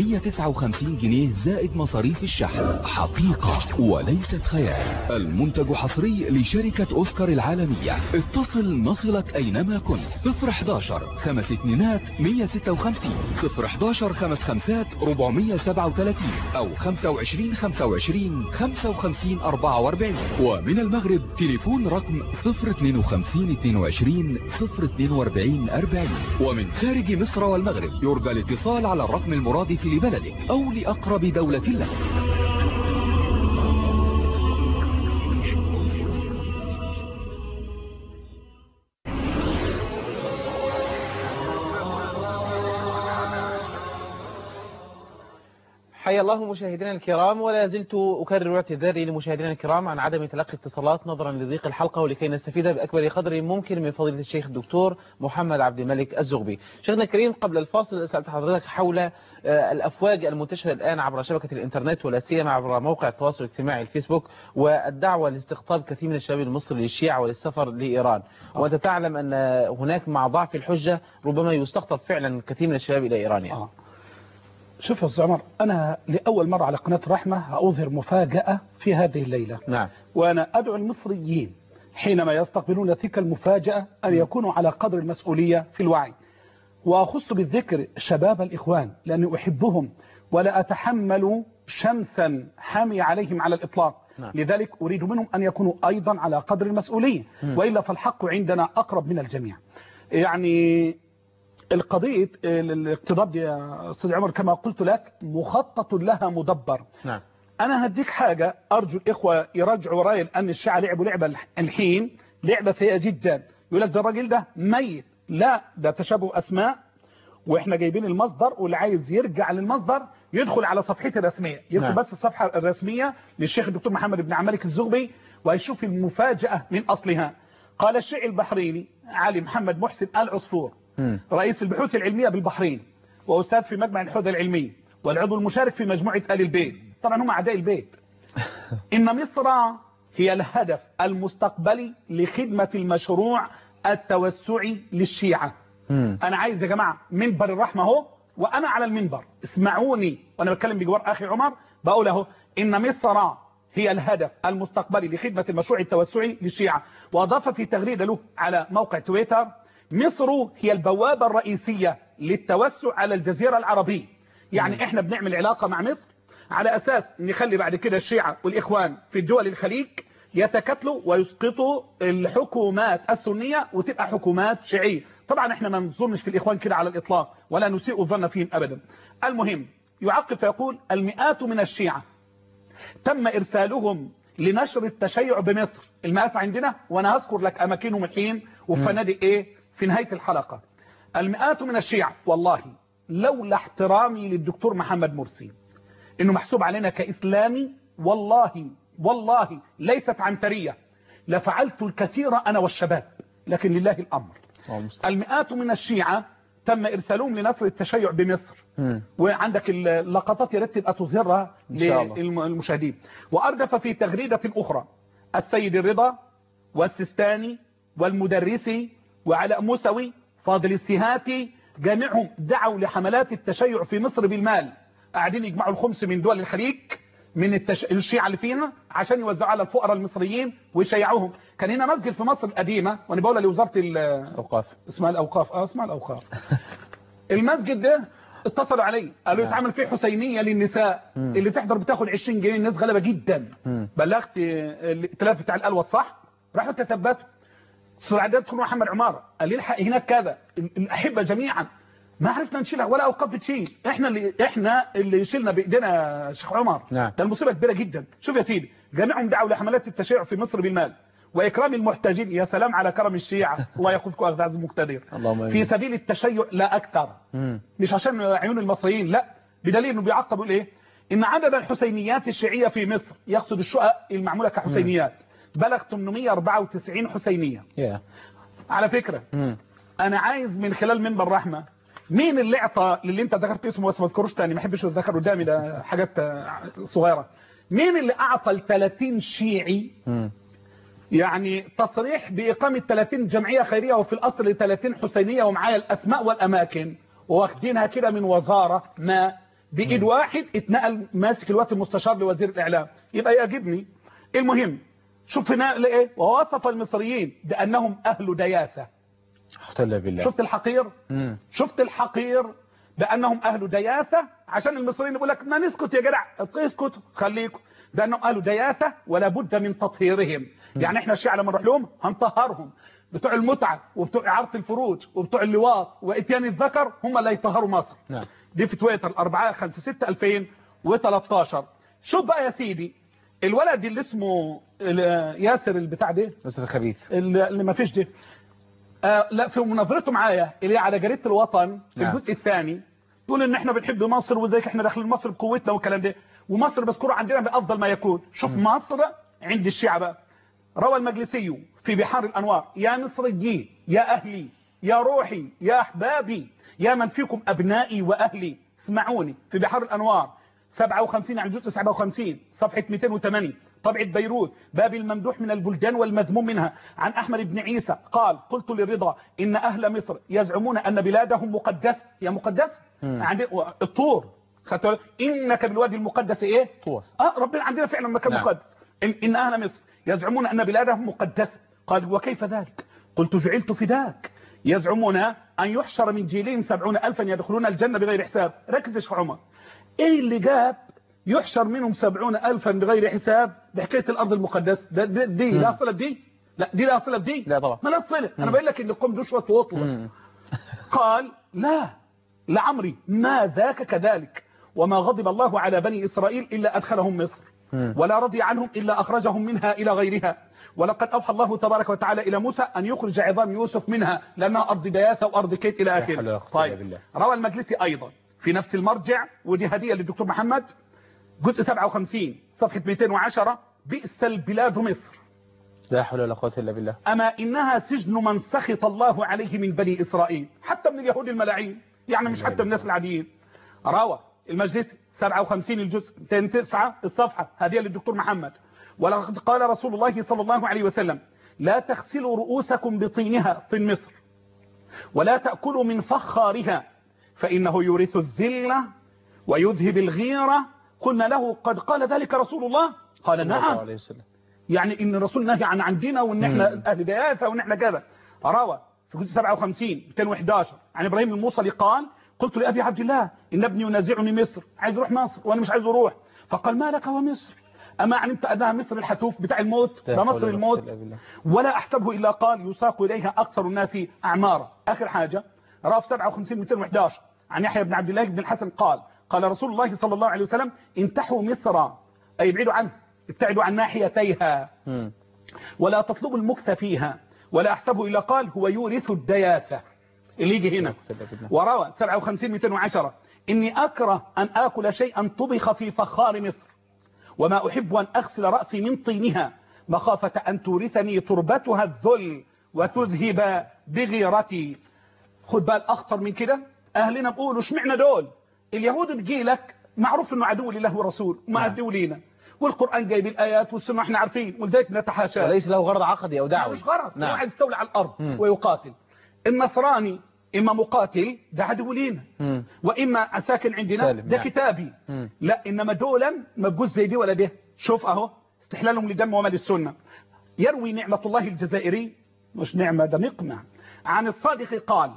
159 جنيه زائد مصاريف الشحن. حقيقة وليست خيال. المنتج حصري لشركة أوسكار العالمية. اتصل نصلك أينما كنت. 011 52 156 011 55 437 أو 25 25 55 44. ومن المغرب تليفون رقم 052 22 042 40. ومن خارج مصر والمغرب يرجى الاتصال على الرقم المرادف لبلدك أو لأقرب دولة لك. حيا الله مشاهدينا الكرام، ولا زلت أكرر اعتذاري لمشاهدينا الكرام عن عدم تلقي اتصالات نظرا لضيق الحلقة، ولكي نستفيد بأكبر قدر ممكن من فضيلة الشيخ الدكتور محمد عبد الملك الزغبي. شيخنا الكريم، قبل الفاصل سألت حضرتك حول الأفواج المنتشرة الآن عبر شبكة الإنترنت ولا سيما عبر موقع التواصل الاجتماعي الفيسبوك، والدعوة لاستقطاب كثير من الشباب المصري للشيعة وللسفر لإيران، وأنت تعلم أن هناك مع ضعف الحجة ربما يستقطب فعلا كثير من الشباب إلى إيران يعني. شوف يا أستاذ عمر، أنا لأول مرة على قناة رحمة هأظهر مفاجأة في هذه الليلة. نعم. وأنا أدعو المصريين حينما يستقبلون تلك المفاجأة أن يكونوا على قدر المسؤولية في الوعي، وأخص بالذكر شباب الإخوان لأني أحبهم ولا أتحمل شمسا حامية عليهم على الإطلاق. نعم. لذلك أريد منهم أن يكونوا أيضا على قدر المسؤولية، وإلا فالحق عندنا أقرب من الجميع. يعني القضية الاقتضاب يا أستاذ عمر كما قلت لك مخطط لها مدبر. نعم. أنا هديك حاجة أرجو الإخوة يرجعوا ورايا، لأن الشيعة لعبوا لعبة الحين لعبة سيئة جدا. يقول لك ده الراجل ده ميت، لا ده تشابه أسماء، وإحنا جايبين المصدر، واللي عايز يرجع للمصدر يدخل على صفحتي الرسمية، يكتب نعم. بس الصفحة الرسمية للشيخ الدكتور محمد بن عبد الملك الزغبي ويشوف المفاجأة من أصلها. قال الشيعي البحريني علي محمد محسن آل عصفور رئيس البحوث العلمية بالبحرين وأستاذ في مجمع الحوزة العلمي والعضو المشارك في مجموعة آل البيت، طبعا هم أعداء البيت. إن مصر هي الهدف المستقبلي لخدمة المشروع التوسعي للشيعة. أنا عايز يا جماعة منبر الرحمة اهو، وأنا على المنبر اسمعوني وأنا بتكلم بجوار أخي عمر بقول اهو إن مصر هي الهدف المستقبلي لخدمة المشروع التوسعي للشيعة. وأضاف في تغريدة له على موقع تويتر: مصر هي البوابة الرئيسية للتوسع على الجزيرة العربية. يعني احنا بنعمل علاقة مع مصر على أساس نخلي بعد كده الشيعة والإخوان في الدول الخليج يتكتلوا ويسقطوا الحكومات السنية وتبقى حكومات شيعية. طبعا احنا ما نظنش في الإخوان كده على الإطلاق ولا نسيء الظن فيهم أبدا. المهم يعقب فيقول: المئات من الشيعة تم إرسالهم لنشر التشيع بمصر. المئات عندنا وأنا هذكر لك أماكنهم الحين وفنادق إيه في نهاية الحلقة. المئات من الشيعة والله لولا احترامي للدكتور محمد مرسي إنه محسوب علينا كإسلامي، والله ليست عنترية، لفعلت الكثير أنا والشباب، لكن لله الأمر. المئات من الشيعة تم إرسالهم لنشر التشيع بمصر. وعندك اللقطات يا ريت تبقى تظهرها للمشاهدين. وأردف في تغريدة أخرى السيد الرضا والسيستاني والمدرسي وعلاء موسوي فاضل السيهاتي جميعهم دعوا لحملات التشيع في مصر بالمال، قاعدين يجمعوا الخمس من دول الخليج من الشيعة اللي فينا عشان يوزعوا على الفقراء المصريين ويشيعوهم. كان هنا مسجد في مصر القديمة وانا بقولها لوزارة الأوقاف، اسمها الأوقاف اسمها الأوقاف. المسجد ده اتصلوا علي قالوا يتعمل فيه حسينية للنساء اللي تحضر بتاخد 20 جنيه، الناس غلبة جدا. بلغت الائتلاف بتاع الألوة الصح، راحوا تثبتوا. سعادة دكتور محمد عمارة قال لي الحق هناك كذا، الأحبة جميعا ما عرفنا نشيلها ولا أوقاف بتشيل، احنا اللي شلنا بإيدينا شيخ عمر. نعم. ده المصيبة كبيرة جدا. شوف يا سيدي، جميعهم دعوا لحملات التشيع في مصر بالمال وإكرام المحتاجين. يا سلام على كرم الشيعة، الله يأخذكم أخذ عز مقتدر في سبيل التشيع لا أكثر. مش عشان عيون المصريين، لا، بدليل إنه بيعقبوا الإيه؟ إن عدد الحسينيات الشيعية في مصر، يقصد الشقق المعمولة كحسينيات، بلغ 894 حسينية. على فكرة أنا عايز من خلال منبر رحمة، مين اللي اعطى للي انت ذكرت اسمه بس ما تذكروش تاني، ما احبش اذكر قدامي ده حاجات صغيره، مين اللي اعطى ل 30 شيعي يعني تصريح باقامه 30 جمعيه خيريه وفي الاصل 30 حسينيه، ومعايا الاسماء والاماكن واخدينها كده من وزاره ما بايد واحد اتنقل ماسك الوقت المستشار لوزير الاعلام، يبقى يعجبني. المهم شوف هنا ايه، ووصف المصريين بانهم اهل دياثه. بالله. شفت الحقير؟ شفت الحقير بأنهم أهل دياثة، عشان المصريين يقول لك ما نسكت يا جدع، اسكت خليكم، بأنهم أهل دياثة ولا بد من تطهيرهم. يعني احنا الشيعة لما نروح لهم هنطهرهم، بتوع المتعة وبتوع إعارة الفروج وبتوع اللواط وإتيان الذكر هم اللي يطهروا مصر. نعم. دي في تويتر 4/5/2013. شوف بقى يا سيدي الولد اللي اسمه ياسر البتاع ده، ياسر الخبيث اللي ما فيش ده، لا، في مناظرته معايا اللي على جريدة الوطن في الجزء الثاني تقول ان احنا بنحب مصر وزيك احنا داخلين مصر بقوتنا والكلام ده، ومصر مذكوره عندنا بافضل ما يكون. شوف مصر عند الشيعة بقى. روى المجلسي في بحار الانوار: يا مصريين يا اهلي يا روحي يا احبابي يا من فيكم ابنائي واهلي، اسمعوني. في بحار الانوار 57 عن جزء 57 صفحه 208 طبعة بيروت، باب الممدوح من البلدان والمذموم منها، عن أحمد بن عيسى قال: قلت للرضا إن أهل مصر يزعمون أن بلادهم مقدسة. يا مقدسة عند الطور، إنك بالوادي المقدس إيه؟ طور. ربنا عندنا فعلا مكان نعم. مقدس. إن أهل مصر يزعمون أن بلادهم مقدسة. قال: وكيف ذلك؟ قلت: جعلت فداك. يزعمون أن يحشر من جيلهم 70,000 يدخلون الجنة بغير حساب. ركز يا شيخ عمر، إيه اللي جاب يحشر منهم 70,000 بغير حساب بحكاية الأرض المقدسة؟ دي لا صلة بدي؟ لا دي لا صلة بدي؟ لا طبعا. ما لا صلة. أنا بقول لك إن القوم دول شوية وطوة. قال: لا لعمري ما ذاك كذلك، وما غضب الله على بني إسرائيل إلا أدخلهم مصر، ولا رضي عنهم إلا أخرجهم منها إلى غيرها، ولقد أوحى الله تبارك وتعالى إلى موسى أن يخرج عظام يوسف منها لأنها أرض دياثة وأرض كيت إلى آخره. طيب، روى المجلسي أيضا في نفس المرجع، ودي هدية للدكتور محمد، جزء 57 صفحة 210: بئس البلاد مصر، لا حول ولا قوة إلا بالله، أما إنها سجن من سخط الله عليه من بني إسرائيل، حتى من اليهود الملاعين، يعني مش حتى من الناس العاديين. روى المجلسي 57 الجزء 209 الصفحة، هدية للدكتور محمد: ولقد قال رسول الله صلى الله عليه وسلم: لا تغسلوا رؤوسكم بطينها، طين مصر، ولا تأكلوا من فخارها، فإنه يورث الذلة ويذهب الغيرة. قلنا له: قد قال ذلك رسول الله؟ قال: نعم. يعني إن الرسول نهي عن عندنا وإن احنا أهل دياثة وإن احنا كذا. روى في جزء 57 211 عن إبراهيم الموصلي قال: قلت لأبي عبد الله إن ابني ينازعني مصر، عايز يروح مصر وأنا مش عايز أروح. فقال: ما لك ومصر؟ أما علمت أنها مصر الحتوف بتاع الموت، ده مصر الموت، ولا أحسبه إلا قال يساق إليها أكثر الناس أعمارا. آخر حاجة روى في 57 211 عن يحيى بن عبد الله بن الحسن قال: قال رسول الله صلى الله عليه وسلم: انتحوا مصر، أي ابعدوا عنه، ابتعدوا عن ناحيتيها، ولا تطلبوا المكث فيها، ولا أحسبه إلا قال هو يورث الدياثة، اللي يجي هنا. وروى 57 210: إني أكره أن آكل شيئا طبخ في فخار مصر، وما أحب أن أغسل رأسي من طينها، مخافة أن تورثني تربتها الذل وتذهب بغيرتي. خد بال أخطر من كده، أهلنا بقولوا اشمعنا دول؟ اليهود بجيلك معروف أنه عدو لله ورسول وما عدو لينا، والقرآن جايب الآيات والسنة احنا عارفين، ولذلك نتحاشى، وليس له غرض عقدي أو دعوي، مش غرض، هو عايز يستولي على الأرض ويقاتل. النصراني إما مقاتل ده عدو لينا، وإما ساكن عندنا ده كتابي. لا، إنما دولا ما بجوز زي دي ولا ده. شوف أهو استحلالهم لدم ومال السنة. يروي نعمة الله الجزائري، مش نعمة ده مقنع، عن الصادق قال: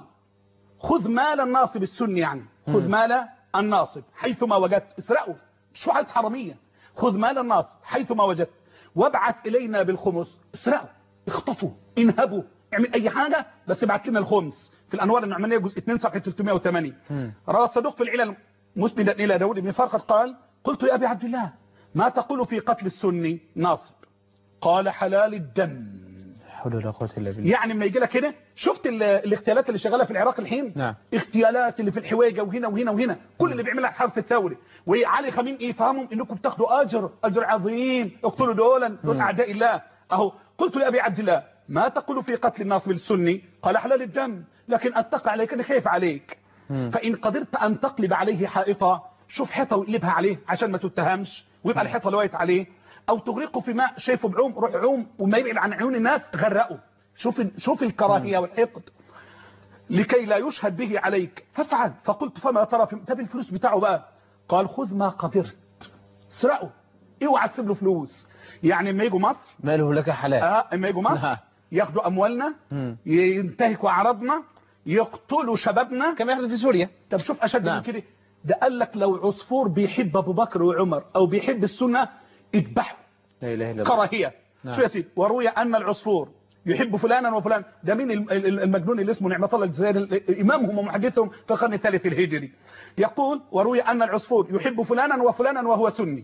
خذ مال الناصب السني، يعني خذ مال الناصب حيثما وجدت، اسرقوا، شو حاجة حرامية، خذ مال الناصب حيثما وجدت، وابعث إلينا بالخمس، اسرقوا، اخطفوا، انهبوا، اعمل أي حاجة بس ابعث لنا الخمس. في الأنوار النعمانية جزء 2 صفحة 380. روى الصدوق في العلل مسندا إلى داود بن فرقد قال: قلت يا أبي عبد الله ما تقول في قتل السني ناصب؟ قال: حلال الدم. حول ولا قوة إلا بالله. يعني لما يجي لك هنا، شفت الاغتيالات اللي شغاله في العراق الحين؟ نعم. اغتيالات اللي في الحويجه وهنا وهنا وهنا، كل اللي بيعملها الحرس الثوري، وعلي خميم يفهمهم انكم بتاخدوا اجر عظيم، اقتلوا دول اعداء الله. اهو قلت لابي عبد الله ما تقول في قتل الناصب السني؟ قال: حلال الدم، لكن اتقى عليك، انا خايف عليك. فان قدرت ان تقلب عليه حائطه، شوف حيطه وقلبها عليه عشان ما تتهمش ويبقى الحيطه لويت عليه، او تغرقه في ماء شايفه بعوم، روح عوم وما يبعد عن عيون الناس غرقه. شوف الكراهيه والحقد، لكي لا يشهد به عليك فافعل. فقلت: فما ترى في طب الفلوس بتاعه بقى؟ قال: خذ ما قدرت، اسرقه، اوعى تسيب له فلوس. يعني اما يجوا مصر ماله لك حلال، اما يجوا مصر ياخدوا اموالنا، ينتهكوا اعراضنا، يقتلوا شبابنا كما يحدث في سوريا. طب شوف اشد من كده، ده قال لك لو عصفور بيحب ابو بكر وعمر او بيحب السنه اذبحه، لا اله الا الله، كراهيه. شو يا سيدي؟ وروي ان العصفور يحب فلانا وفلان، ده مين المجنون اللي اسمه نعمة الله الجزائري، امامهم ومحدثهم في القرن الثالث الهجري، يقول: وروي ان العصفور يحب فلانا وفلانا وهو سني،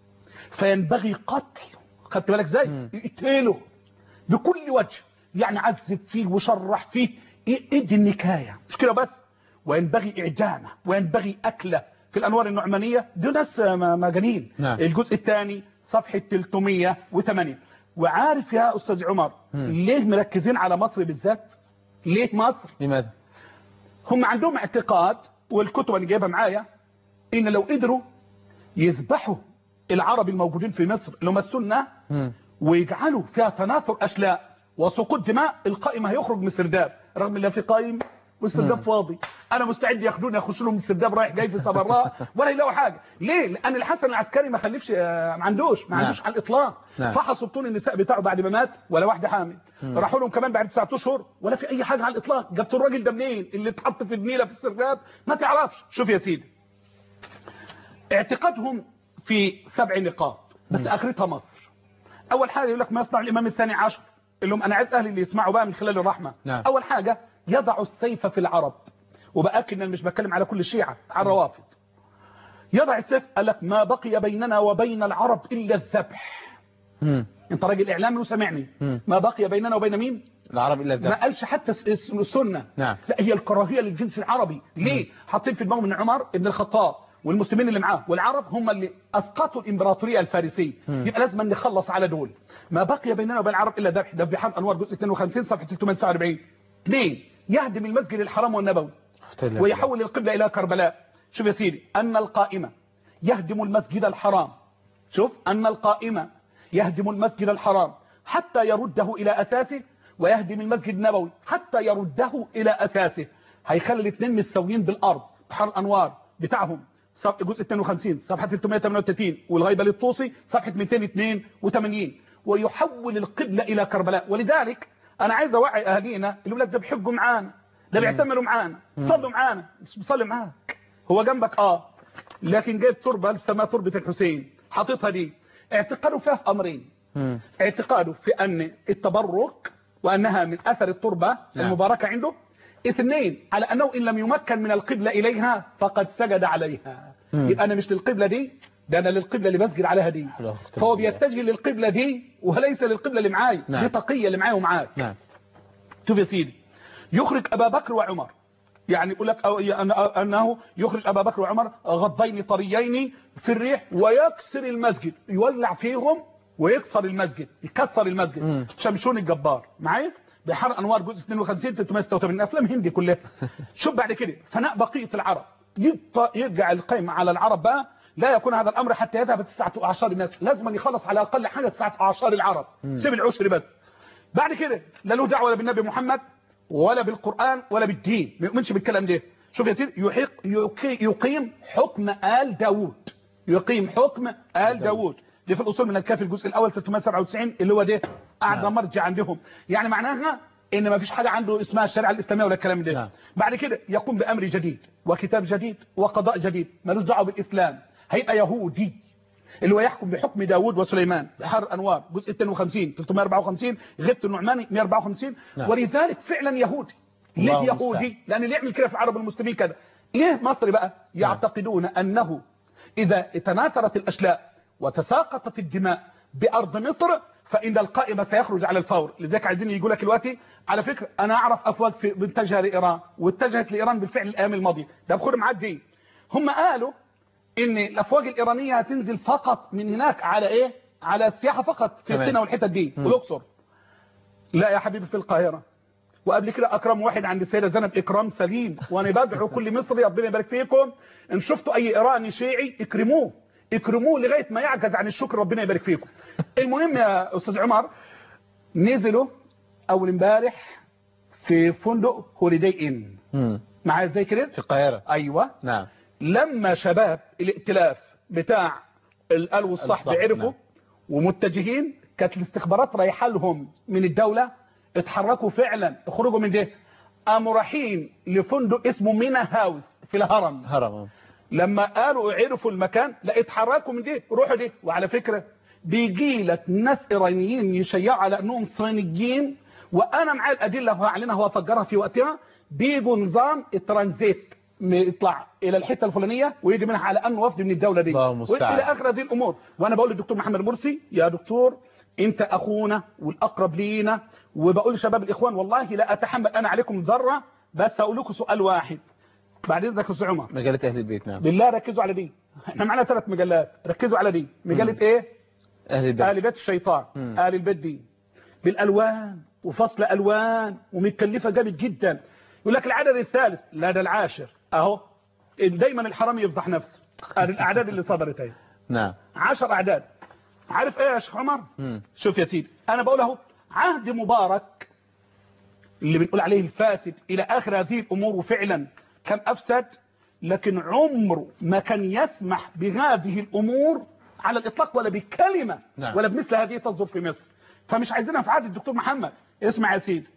فينبغي قتله. خدت بالك ازاي؟ يقتله بكل وجه، يعني عذب فيه وشرح فيه، ادي النكايه، مش كده بس، وينبغي إعدامه وينبغي أكله في الأنوار النعمانية. دول ناس مجانين. نعم. الجزء الثاني صفحة 308. وعارف يا أستاذ عمر ليه مركزين على مصر بالذات؟ ليه مصر؟ لماذا؟ هم عندهم اعتقاد، والكتب اللي جايبها معايا، إن لو قدروا يذبحوا العرب الموجودين في مصر اللي هم السنة ويجعلوا فيها تناثر أشلاء وسقوط دماء، القائمة هيخرج من السرداب، رغم ان في قائم والسرداب فاضي. انا مستعد ياخدوني يخشوا لهم السرداب رايح جاي في سبراء ولا يلاقوا حاجه. ليه؟ لان الحسن العسكري ما خلفش، ما عندوش على الاطلاق. فحصوا طول النساء بتاعه بعد ما مات ولا واحده حامل. راحوا لهم كمان بعد 9 اشهر ولا في اي حاجه على الاطلاق. جبتوا الراجل ده منين؟ اللي اتحط في النيله في السرداب ما تعرفش. شوف يا سيدي، اعتقادهم في 7 نقاط بس اخرتها مصر. اول حاجه يقول لك ما يصنع الامام الثاني عشر، اللي هم انا عايز اهلي اللي يسمعوا بقى من خلال الرحمه. اول حاجه يضع السيف في العرب، وباكد ان مش بتكلم على كل الشيعه، على الروافض. يضع السيف، قال لك ما بقي بيننا وبين العرب الا الذبح. انت راجل اعلامي وسمعني. ما بقي بيننا وبين مين؟ العرب الا الذبح. ما قالش حتى السنه. نعم. لا، هي الكراهيه للجنس العربي. ليه؟ حاطين في دماغهم ان عمر ابن الخطاب والمسلمين اللي معاه والعرب هم اللي اسقطوا الامبراطوريه الفارسيه، يبقى لازم نخلص على دول. ما بقي بيننا وبين العرب الا ذبح. ده في بحار انوار جزء 52 صفحه 349. 2 يهدم المسجد الحرام والنبوي ويحول القبله الى كربلاء. شوف يا سيدي، ان القائمه يهدم المسجد الحرام. شوف، ان القائمه يهدم المسجد الحرام حتى يرده الى اساسه، ويهدم المسجد النبوي حتى يرده الى اساسه. هيخلي الاثنين متساويين بالارض. بحار انوار بتاعهم جزء 52 صفحه 338، والغيبه للطوسي صفحه 282، ويحول القبله الى كربلاء. ولذلك انا عايز اوعي اهالينا اللي ولاد ده بيحجوا معانا، ده بيعتمروا معانا، صلوا معانا. مش بيصلي معاك، هو جنبك لكن جايب تربه اسمها تربه الحسين حاططها دي. اعتقاده فيها في امرين. اعتقاده في ان التبرك وانها من اثر التربه المباركه عنده. 2 على انه ان لم يمكن من القبله اليها فقد سجد عليها. يبقى انا مش للقبله دي، ده انا للقبله اللي بسجد عليها دي. فهو بيتجه للقبله دي وليس للقبله اللي معايا. دي تقيه اللي معايا ومعاك. شوف يا سيدي، يخرج ابا بكر وعمر، يعني يقول لك انه يخرج ابا بكر وعمر غضين طريين في الريح ويكسر المسجد، يولع فيهم ويكسر المسجد، يكسر المسجد. شمشون الجبار معايا. بحار انوار جزء 52 386، افلام هندي كلها. شوف بعد كده، فناء بقيه العرب، يرجع القيم على العرب بقى. لا يكون هذا الامر حتى يذهب 19 الناس، لازم يخلص على اقل حاجه 19 العرب. سيب العشر بس. بعد كده لا له دعوه ولا بالنبي محمد ولا بالقران ولا بالدين، ما يؤمنش بالكلام ده. شوف يا سيدي، يقيم حكم آل داوود، يقيم حكم آل داوود. دي في الاصول من الكافي الجزء الاول 397 اللي هو ده اعلى مرجع عندهم. يعني معناها ان ما فيش حاجه عنده اسمها الشريعه الاسلاميه ولا الكلام ده. بعد كده يقوم بامر جديد وكتاب جديد وقضاء جديد، ملوش دعوه بالاسلام، هيبقى يهودي اللي هو يحكم بحكم داوود وسليمان. بحر انوار جزء 52 354، غيبه النعماني 154. ولذلك فعلا يهودي. ليه يهودي؟ لان اللي يعمل كده في العرب المسلمين كده. ليه مصري بقى؟ يعتقدون انه اذا تناثرت الاشلاء وتساقطت الدماء بارض مصر فان القائمه سيخرج على الفور. لذلك عايزين يقول لك دلوقتي على فكره انا اعرف افواج متجهه لايران، واتجهت لايران بالفعل الايام الماضيه، ده بخور معدي. هم قالوا ان الافواج الايرانيه هتنزل فقط من هناك على ايه؟ على السياحه فقط في السنه والحتت دي والاقصر. لا يا حبيبي، في القاهره. وقبل كده اكرم واحد عند السيده زينب اكرام سليم، وانا بدعو كل مصري ربنا يبارك فيكم ان شفتوا اي ايراني شيعي اكرموه، اكرموه لغايه ما يعجز عن الشكر، ربنا يبارك فيكم. المهم يا استاذ عمر، نزلوا اول امبارح في فندق هوليداي ان معايا زي كده في القاهره. ايوه نعم. لما شباب الائتلاف بتاع الآل والصحب عرفوا ومتجهين، كانت الاستخبارات رايحه لهم من الدوله، اتحركوا فعلا، اخرجوا من ده، قاموا رايحين لفندق اسمه مينا هاوس في الهرم. لما قالوا عرفوا المكان، لا اتحركوا من ده، روحوا ده. وعلى فكره بيجي لك ناس ايرانيين يشيعوا على انهم صينيين، وانا معايا الادله هعلنها وافجرها في وقتها. بيجوا نظام الترانزيت، يطلع الى الحته الفلانيه ويجي منها على انه وفد من الدوله دي والى اخر هذه الامور. وانا بقول للدكتور محمد مرسي، يا دكتور انت اخونا والاقرب لينا، وبقول لشباب الاخوان والله لا اتحمل انا عليكم ذره، بس هقول لكم سؤال واحد. بعد اذنك يا استاذ عمر، مجله اهل البيت. نعم بالله ركزوا على دي، احنا معانا 3 مجلات، ركزوا على دي. مجله ايه؟ اهل البيت. اهل بيت الشيطان. اهل البيت دي بالالوان وفصل الوان ومتكلفه جامد جدا. يقول لك العدد الثالث، لا ده العاشر اهو. دايما الحرامي يفضح نفسه. الاعداد اللي صدرت اهي. نعم 10 اعداد. عارف ايه يا شيخ عمر؟ شوف يا سيدي، انا بقول اهو عهد مبارك اللي بنقول عليه الفاسد الى اخر هذه الامور، وفعلا كان افسد، لكن عمره ما كان يسمح بهذه الامور على الاطلاق ولا بكلمه. نعم. ولا بمثل هذه تصدر في مصر. فمش عايزينها في عهد الدكتور محمد. اسمع يا سيدي،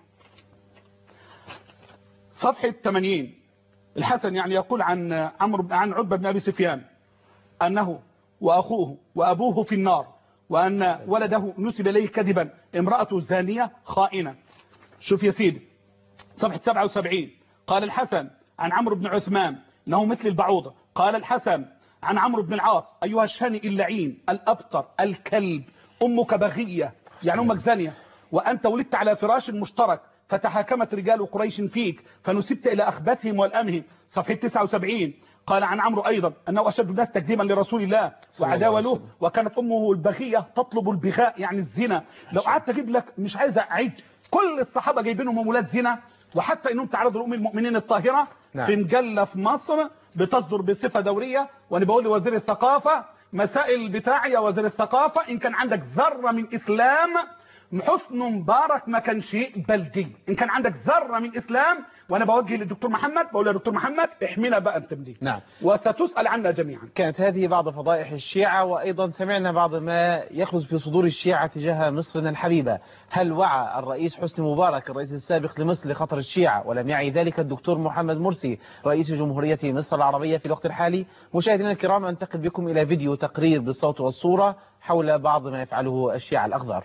صفحه 80. الحسن يعني يقول عن عتبة بن ابي سفيان انه واخوه وابوه في النار، وان ولده نسب اليه كذبا امراه زانيه خائنه. شوف يا سيدي صفحه 77. قال الحسن عن عمرو بن عثمان انه مثل البعوضه. قال الحسن عن عمرو بن العاص ايها الشانئ اللعين الابتر الكلب، امك بغيه يعني امك زانيه، وانت ولدت على فراش مشترك، فتحاكمت رجال قريش فيك فنسبت الى اخبثهم والامهم. صفحه 79. قال عن عمرو ايضا انه اشد الناس تكذيبا لرسول الله وعداوه له، وكانت امه البغيه تطلب البغاء يعني الزنا. لو قعدت اجيب لك مش عايز اعيد، كل الصحابه جايبينهم ولاد زنا، وحتى انهم تعرضوا لام المؤمنين الطاهره. نعم. في مجله في مصر بتصدر بصفه دوريه، وانا بقول لوزير الثقافه مسائل بتاعي يا وزير الثقافه، ان كان عندك ذره من اسلام حسن مبارك ما كانش يقبل دي. ان كان عندك ذره من اسلام، وانا بوجه للدكتور محمد بقول يا دكتور محمد احمينا بقى انت من دي. نعم. وستسال عنا جميعا. كانت هذه بعض فضائح الشيعة، وأيضا سمعنا بعض ما يخلص في صدور الشيعة تجاه مصرنا الحبيبة. هل وعى الرئيس حسني مبارك الرئيس السابق لمصر لخطر الشيعة ولم يعي ذلك الدكتور محمد مرسي رئيس جمهورية مصر العربية في الوقت الحالي؟ مشاهدينا الكرام، أنتقل بكم إلى فيديو تقرير بالصوت والصورة حول بعض ما يفعله الشيعة الأخضر.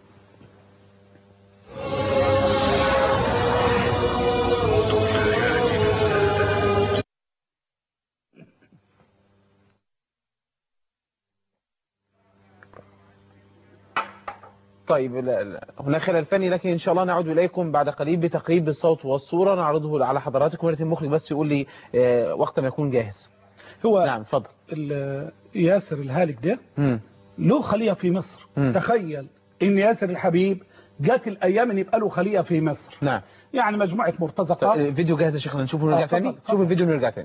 طيب هناك خلل فني، لكن ان شاء الله نعود اليكم بعد قليل بتقريب بالصوت والصوره نعرضه على حضراتكم. ولكن المخرج بس يقول لي وقت ما يكون جاهز. هو نعم اتفضل. ياسر الهالك ده له خليه في مصر. تخيل ان ياسر الحبيب جات الايام ان يبقى له خليه في مصر. نعم يعني مجموعه مرتزقات. فيديو جاهز يا شيخنا، نشوفه ونرجع ثاني. شوف الفيديو ونرجع ثاني.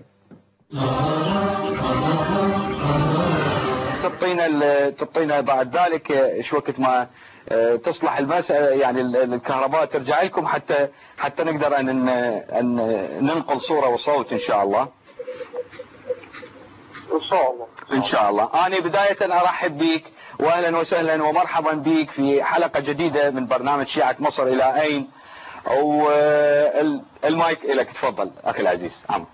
تبطينا بعد ذلك شو وقت ما تصلح المسألة، يعني الكهرباء ترجع لكم حتى نقدر أن ننقل صورة وصوت إن شاء الله. إن شاء الله. أنا بداية أرحب بك وأهلا وسهلا ومرحبا بك في حلقة جديدة من برنامج شيعة مصر إلى أين. والمايك لك، تفضل أخي العزيز. عمرو.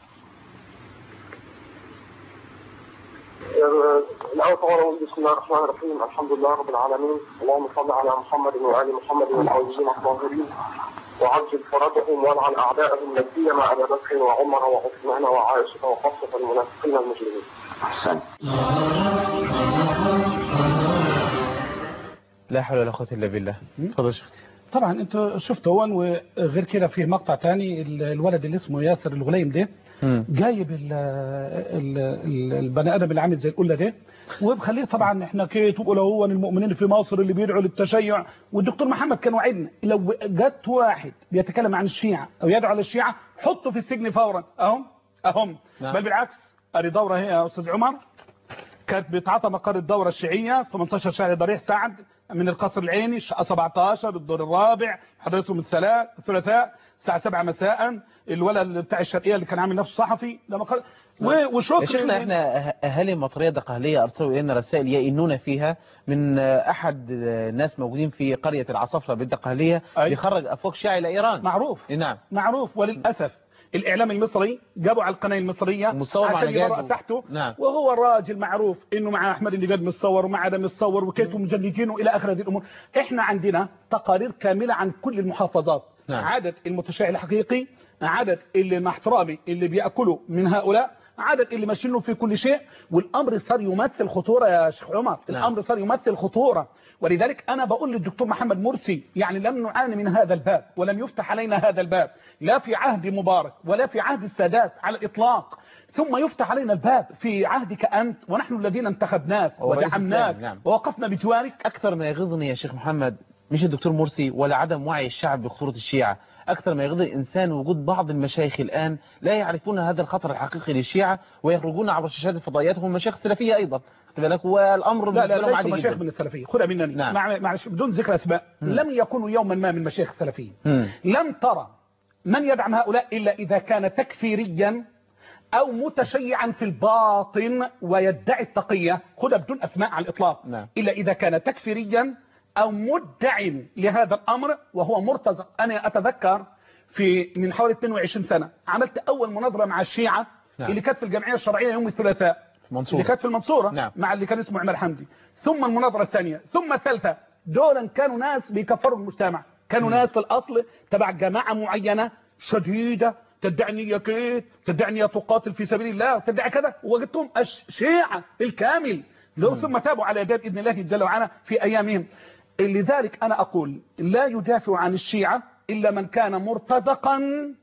الأول طبعا بسم الله الرحمن الرحيم، الحمد لله رب العالمين، اللهم صل على محمد وآل محمد والعزيزين الطاهرين، وعجل فرجهم والعن أعدائهم لا سيما أبا بكر وعمر وعثمان وعائشة وخاصة المنافقين المجرمين. أحسن. لا حول ولا قوة إلا بالله. تفضل. طبعا انتوا شفتوا هون، وغير كده في مقطع تاني الولد اللي اسمه ياسر الغليم ده جايب البني ادم اللي عامل زي القله ده، وبخليه طبعا احنا كيت وقول هو المؤمنين في مصر اللي بيدعوا للتشيع. والدكتور محمد كان وعدنا لو جت واحد بيتكلم عن الشيعه او يدعو على الشيعه حطه في السجن فورا. اهم بل بالعكس. ادي دوره هي يا استاذ عمر كانت بتعاطى مقر الدوره الشيعيه 18 شهر ضريح سعد من القصر العيني، الشقه 17 الدور الرابع، حضرتهم الثلاثاء الساعه 7 مساء. الولد بتاع الشرقيه اللي كان عامل نفسه صحفي لما قال وشكرا. يا شيخنا احنا اهالي المطريه الدقهليه ارسلوا الينا رسائل يئنون فيها من احد الناس موجودين في قريه العصفره بالدقهليه يخرج افواج شيعي الى ايران. معروف. نعم معروف. وللاسف الاعلام المصري جابوا على القناه المصريه عشان يبرأ تحته. نعم. وهو الراجل معروف انه مع احمد النجاد متصور ومع ده متصور وكيتوا مجندينه الى اخر هذه الامور. احنا عندنا تقارير كامله عن كل المحافظات. نعم. عدد المتشيع الحقيقي، عدد اللي مع احترامي اللي بياكلوا من هؤلاء، عدد اللي ماشيينه في كل شيء، والامر صار يمثل خطوره يا شيخ عمر. الامر صار يمثل خطوره، ولذلك انا بقول للدكتور محمد مرسي يعني لم نعاني من هذا الباب، ولم يفتح علينا هذا الباب لا في عهد مبارك ولا في عهد السادات على الاطلاق، ثم يفتح علينا الباب في عهدك أنت، ونحن الذين انتخبناك ودعمناك ووقفنا بجوارك. أكثر ما يغيظني يا شيخ محمد مش الدكتور مرسي ولا عدم وعي الشعب بخطورة الشيعة، أكثر ما يغيظ الإنسان وجود بعض المشايخ الآن لا يعرفون هذا الخطر الحقيقي للشيعة، ويخرجون عبر شاشات الفضائيات هم مشايخ السلفية أيضا. بالك والأمر بالنسبة لهم عادي جدا. مشايخ من السلفية خذها منني. نعم. معلش بدون ذكر أسماء. لم يكونوا يوما ما من مشايخ السلفيين. لم ترى من يدعم هؤلاء إلا إذا كان تكفيريا أو متشيعا في الباطن ويدعي التقية، خذها بدون أسماء على الإطلاق. نعم. إلا إذا كان تكفيريا أو مدعي لهذا الأمر وهو مرتزق. أنا أتذكر من حوالي 22 سنة عملت أول مناظرة مع الشيعة. نعم. اللي كانت في الجمعية الشرعية يوم الثلاثاء اللي كانت في المنصورة. نعم. مع اللي كان اسمه عمر حمدي، ثم المناظرة الثانية، ثم الثالثة. دولا كانوا ناس بيكفروا المجتمع، كانوا ناس في الأصل تبع جماعة معينة شديدة تدعي نية كيد، تدعي نية تقاتل في سبيل الله، تدعي كذا، ووجدتهم الشيعة الكامل ثم تابوا على يديه بإذن الله جل وعلا في أيامهم. لذلك أنا أقول لا يدافع عن الشيعة إلا من كان مرتزقا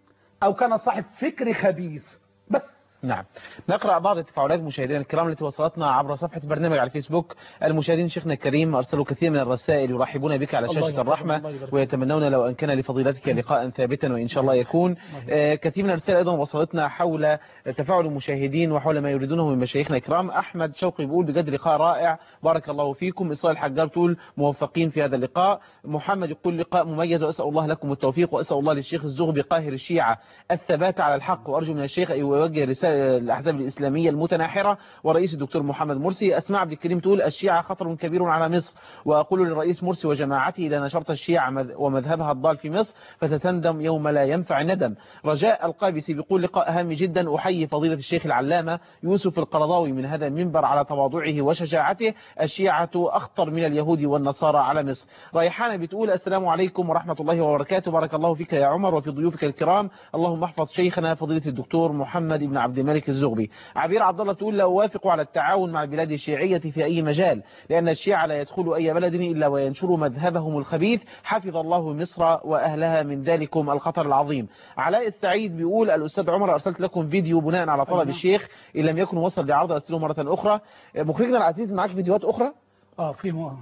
أو كان صاحب فكر خبيث بس. نعم. نقرأ بعض التفاعلات مشاهدينا الكرام التي وصلتنا عبر صفحة برنامج على الفيسبوك. المشاهدين شيخنا الكريم أرسلوا كثير من الرسائل يرحبون بك على شاشة الرحمة ويتمنون لو أن كان لفضيلتك لقاء ثابتا وإن شاء الله يكون. كثير من الرسائل أيضا وصلتنا حول تفاعل المشاهدين وحول ما يريدونه من مشايخنا الكرام. أحمد شوقي بيقول بجد لقاء رائع بارك الله فيكم. إسرائيل الحجار تقول موفقين في هذا اللقاء. محمد يقول لقاء مميز وأسأل الله لكم التوفيق، وأسأل الله للشيخ الزغبي قاهر الشيعة الثبات على الحق، وأرجو من الشيخ أن يوجه رسالة الأحزاب الإسلامية المتناحرة ورئيس الدكتور محمد مرسي. أسماء عبد الكريم تقول الشيعة خطر كبير على مصر، وأقول للرئيس مرسي وجماعته إذا نشرت الشيعة ومذهبها الضال في مصر فستندم يوم لا ينفع الندم. رجاء القابسي بيقول لقاء هام جدا، أحيي فضيلة الشيخ العلامة يوسف القرضاوي من هذا المنبر على تواضعه وشجاعته. الشيعة أخطر من اليهود والنصارى على مصر. ريحانة بتقول السلام عليكم ورحمة الله وبركاته، بارك الله فيك يا عمر وفي ضيوفك الكرام، اللهم احفظ شيخنا فضيلة الدكتور محمد بن عبد الملك الزغبي. عبير عبد الله تقول لا أوافق على التعاون مع البلاد الشيعية في أي مجال، لأن الشيعة لا يدخلوا أي بلد إلا وينشروا مذهبهم الخبيث، حفظ الله مصر وأهلها من ذلكم الخطر العظيم. علاء السعيد بيقول الأستاذ عمر أرسلت لكم فيديو بناء على طلب الشيخ، إن لم يكن وصل لعرض أرسله مرة أخرى. مخرجنا العزيز معك فيديوهات أخرى؟ فيه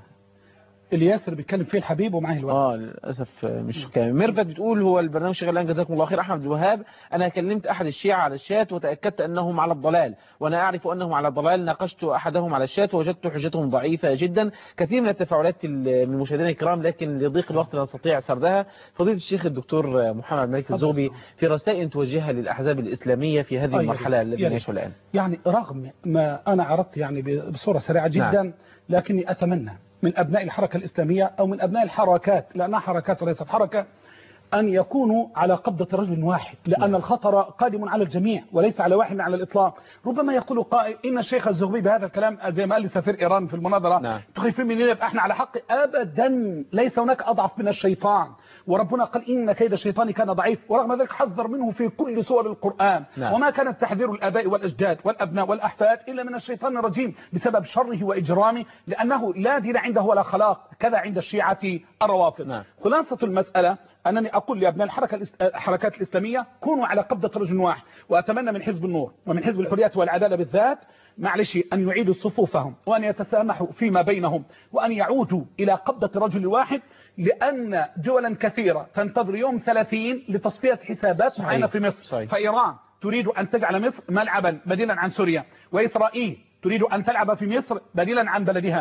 الياسر بيتكلم فيه الحبيب ومعاه الوقت. للاسف مش كامل. ميرفت بتقول هو البرنامج شغال الان جزاكم الله خير. احمد الوهاب انا كلمت احد الشيعة على الشات وتاكدت انهم على الضلال، وانا اعرف انهم على الضلال، ناقشت احدهم على الشات ووجدت حجتهم ضعيفه جدا. كثير من التفاعلات من المشاهدين الكرام لكن لضيق الوقت لا نستطيع سردها. فضيله الشيخ الدكتور محمد الملك الزغبي في رسائل توجهها للاحزاب الاسلاميه في هذه المرحله التي نعيشها الان، يعني رغم ما انا عرضت يعني بصوره سريعه جدا، نعم. لكني اتمنى من أبناء الحركة الإسلامية أو من أبناء الحركات، لأنها حركات وليست حركة، أن يكونوا على قبضة رجل واحد، لأن الخطر قادم على الجميع وليس على واحد على الإطلاق. ربما يقول قائل إن الشيخ الزغبي بهذا الكلام زي ما قال لي سفير إيران في المناظرة، تخيفين مننا يبقى احنا على حق. أبدا، ليس هناك أضعف من الشيطان، وربنا قال إن كيد الشيطان كان ضعيف، ورغم ذلك حذر منه في كل سور القرآن. وما كان التحذير الآباء والأجداد والأبناء والأحفاد إلا من الشيطان الرجيم بسبب شره وإجرامه، لأنه لا دين عنده ولا خلاق، كذا عند الشيعة الروافض. خلاصة المسألة أنني أقول لأبناء الحركات الإسلامية كونوا على قبضة رجل واحد، وأتمنى من حزب النور ومن حزب الحريات والعدالة بالذات معلش أن يعيدوا صفوفهم وأن يتسامحوا فيما بينهم وأن يعودوا إلى قبضة رجل واحد، لأن دولا كثيرة تنتظر يوم 30 لتصفية حسابات معينة في مصر. فإيران تريد أن تجعل مصر ملعبا بديلا عن سوريا، وإسرائيل تريد أن تلعب في مصر بديلا عن بلدها،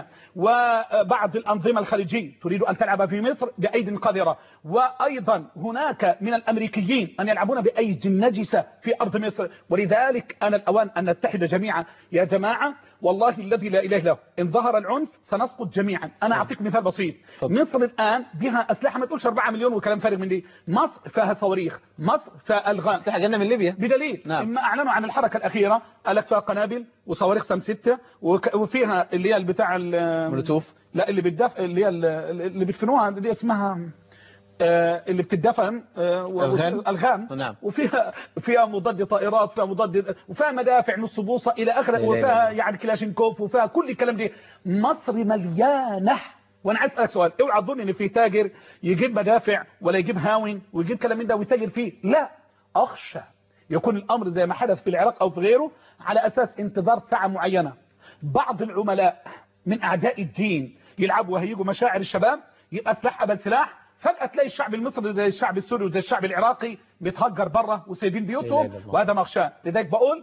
وبعض الأنظمة الخليجية تريد أن تلعب في مصر بأيد قذرة، وأيضا هناك من الأمريكيين أن يلعبون بأيد نجسة في أرض مصر. ولذلك أنا الأوان أن نتحد جميعا يا جماعة، والله الذي لا إله له إن ظهر العنف سنسقط جميعا. أنا أعطيك مثال بسيط. مصر الآن بها أسلحة، ما تقولش 4 مليون وكلام فارغ من دي. مصر فيها صواريخ، مصر فيها ألغام، أسلحة جانا من ليبيا بدليل إما أعلنوا عن الحركة الأخيرة قال لك فيها قنابل وصواريخ سم 6 وفيها اللي هي بتاع المولوتوف، لا اللي بالدفع اللي هي اللي بيدفنوها دي اسمها اللي بتدفن الغام نعم. وفيها مضاد طائرات، فيها مضاد، وفيها مدافع نص بوصه الى اخره، وفيها يعني كلاشينكوف، وفيها كل الكلام ده. مصر مليانه. وانا عايز اسالك سؤال، اوعى تظن ان في تاجر يجيب مدافع ولا يجيب هاون ويجيب كلام من ده ويتاجر فيه. لا، اخشى يكون الامر زي ما حدث في العراق او في غيره على اساس انتظار ساعه معينه. بعض العملاء من اعداء الدين يلعبوا وهيجوا مشاعر الشباب، يبقى سلاح قبل سلاح، فجاه تلاقي الشعب المصري زي الشعب السوري وزي الشعب العراقي بيتهجر بره وسايبين بيوتهم، وهذا مخشاه. لذلك بقول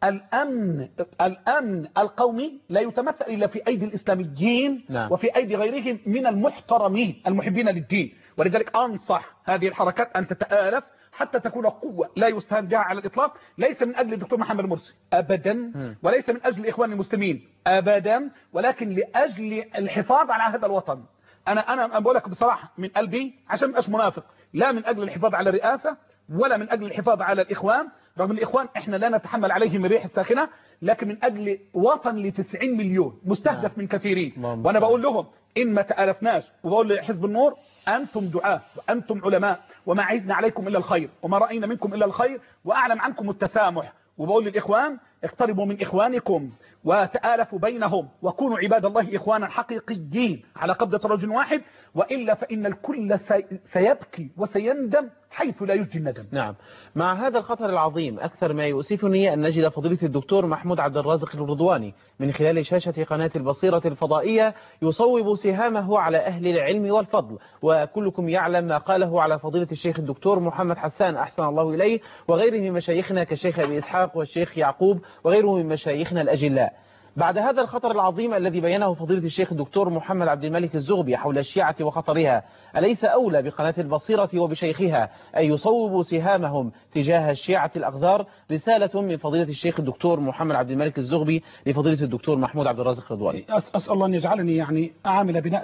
الامن القومي لا يتمثل الا في ايدي الاسلاميين وفي ايدي غيرهم من المحترمين المحبين للدين. ولذلك انصح هذه الحركات ان تتآلف حتى تكون قوة لا يستهان بها على الإطلاق، ليس من أجل الدكتور محمد مرسي أبدا، وليس من أجل الإخوان المسلمين أبدا، ولكن لأجل الحفاظ على هذا الوطن. أنا بقول لك بصراحة من قلبي عشان ما أبقاش منافق، لا من أجل الحفاظ على الرئاسة ولا من أجل الحفاظ على الإخوان، رغم الإخوان إحنا لا نتحمل عليهم الريح الساخنة، لكن من أجل وطن ل90 مليون مستهدف من كثيرين. وأنا بقول لهم إن ما تآلفناش، وبقول لحزب النور أنتم دعاة وأنتم علماء وما عهدنا عليكم إلا الخير وما رأينا منكم إلا الخير وأعلم عنكم التسامح. وبقول للإخوان اقتربوا من إخوانكم وتآلفوا بينهم وكونوا عباد الله إخوانا حقيقيين على قبضة رجل واحد، وإلا فإن الكل سيبكي وسيندم حيث لا يجدي الندم. نعم. مع هذا الخطر العظيم أكثر ما يؤسفني أن نجد فضيلة الدكتور محمود عبد الرازق الرضواني من خلال شاشة قناة البصيرة الفضائية يصوب سهامه على أهل العلم والفضل، وكلكم يعلم ما قاله على فضيلة الشيخ الدكتور محمد حسان أحسن الله إليه وغيره من مشايخنا كالشيخ أبي إسحاق والشيخ يعقوب وغيره من مشايخنا الأجلاء. بعد هذا الخطر العظيم الذي بينه فضيلة الشيخ الدكتور محمد عبد الملك الزغبي حول الشيعة وخطرها، أليس أولى بقناة البصيرة وبشيخها أن يصوبوا سهامهم تجاه الشيعة الأغذار؟ رسالة من فضيلة الشيخ الدكتور محمد عبد الملك الزغبي لفضيلة الدكتور محمود عبد الرازق الرضواني. أسأل الله أن يجعلني يعني عامل بناء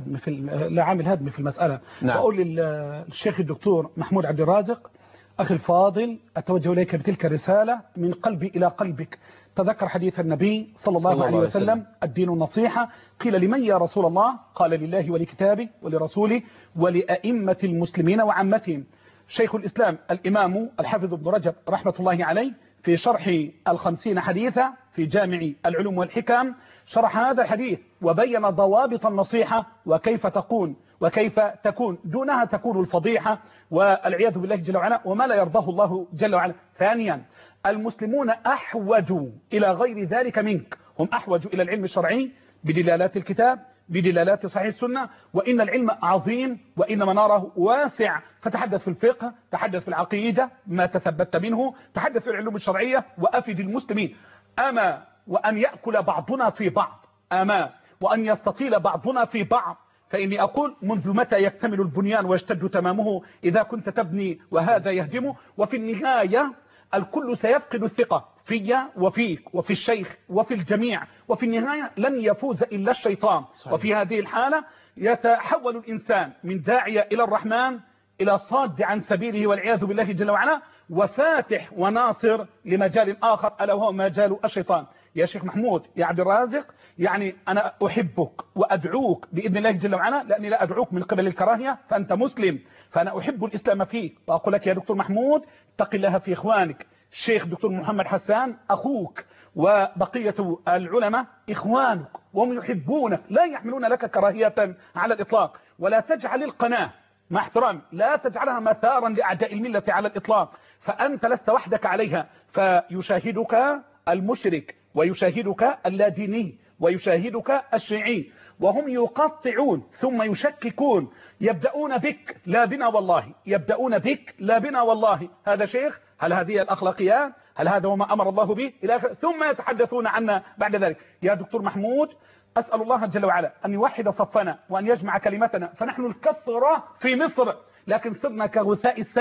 لا عامل هدم في المسألة. نعم. وأقول للشيخ الدكتور محمود عبد الرازق أخي الفاضل، أتوجه إليك بتلك الرسالة من قلبي إلى قلبك. تذكر حديث النبي صلى الله عليه وسلم: الدين النصيحة. قيل لمن يا رسول الله؟ قال لله ولكتابه ولرسوله ولأئمة المسلمين وعامتهم. شيخ الإسلام الإمام الحافظ ابن رجب رحمة الله عليه في شرح 50 حديثا في جامع العلوم والحكم شرح هذا الحديث وبين ضوابط النصيحة وكيف تكون دونها تكون الفضيحة والعياذ بالله جل وعلا وما لا يرضاه الله جل وعلا. ثانيا، المسلمون أحوج إلى غير ذلك منك، هم أحوج إلى العلم الشرعي بدلالات الكتاب بدلالات صحيح السنة، وإن العلم عظيم وإن مناره واسع، فتحدث في الفقه، تحدث في العقيدة ما تثبت منه، تحدث في العلوم الشرعية وأفد المسلمين. أما وأن يأكل بعضنا في بعض، أما وأن يستطيل بعضنا في بعض، فإني أقول: منذ متى يكتمل البنيان ويشتد تمامه إذا كنت تبني وهذا يهدمه؟ وفي النهاية الكل سيفقد الثقة في وفيك وفي الشيخ وفي الجميع، وفي النهاية لن يفوز إلا الشيطان. صحيح. وفي هذه الحالة يتحول الإنسان من داعية إلى الرحمن إلى صاد عن سبيله والعياذ بالله جل وعلا، وفاتح وناصر لمجال آخر ألا وهو مجال الشيطان. يا شيخ محمود يا عبد الرازق، يعني أنا أحبك وأدعوك بإذن الله جل وعلا، لأني لا أدعوك من قبل الكراهية، فأنت مسلم، فأنا أحب الإسلام فيك، وأقول لك يا دكتور محمود اتق الله في إخوانك. الشيخ دكتور محمد حسان أخوك، وبقية العلماء إخوانك، وهم يحبونك لا يحملون لك كراهية على الإطلاق. ولا تجعل القناة مع احترام لا تجعلها مثارا لأعداء الملة على الإطلاق، فأنت لست وحدك عليها، فيشاهدك المشرك ويشاهدك اللاديني ويشاهدك الشيعي، وهم يقطعون ثم يشككون، يبدأون بك لا بنا والله، يبدأون بك لا بنا والله. هذا شيخ؟ هل هذه الأخلاقيات؟ هل هذا وما أمر الله به؟ إلى آخره، ثم يتحدثون عنا بعد ذلك. يا دكتور محمود، أسأل الله جل وعلا أن يوحد صفنا وأن يجمع كلمتنا، فنحن الكثرة في مصر لكن صرنا كغثاء السيل،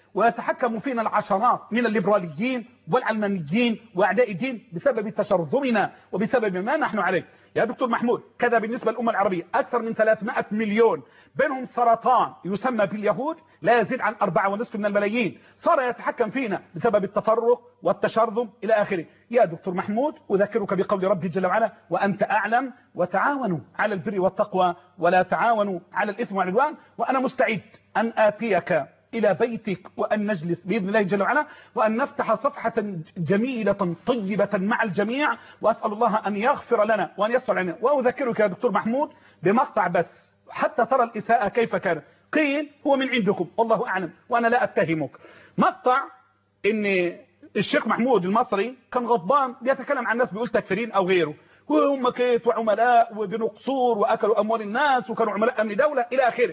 ويتحكم فينا العشرات من الليبراليين والعلمانيين وأعداء الدين بسبب تشرذمنا وبسبب ما نحن عليه. يا دكتور محمود، كذا بالنسبة للأمة العربية أكثر من 300 مليون بينهم سرطان يسمى باليهود لا يزيد عن 4.5 من الملايين، صار يتحكم فينا بسبب التفرق والتشرذم إلى آخره. يا دكتور محمود، أذكرك بقول ربي جل وعلا: وأنت أعلم وتعاونوا على البر والتقوى ولا تعاونوا على الإثم والعدوان. وأنا مستعد أن آتيك إلى بيتك وأن نجلس بإذن الله جل وعلا وأن نفتح صفحة جميلة طيبة مع الجميع، وأسأل الله أن يغفر لنا وأن يستر علينا. وأذكرك يا دكتور محمود بمقطع بس حتى ترى الإساءة كيف كان. قيل هو من عندكم والله أعلم وأنا لا أتهمك. مقطع إن الشيخ محمود المصري كان غضبان بيتكلم عن الناس بيقول تكفيرين أو غيره، وهم كيت وعملاء وبنوا قصور وأكلوا أموال الناس وكانوا عملاء أمن دولة إلى آخره.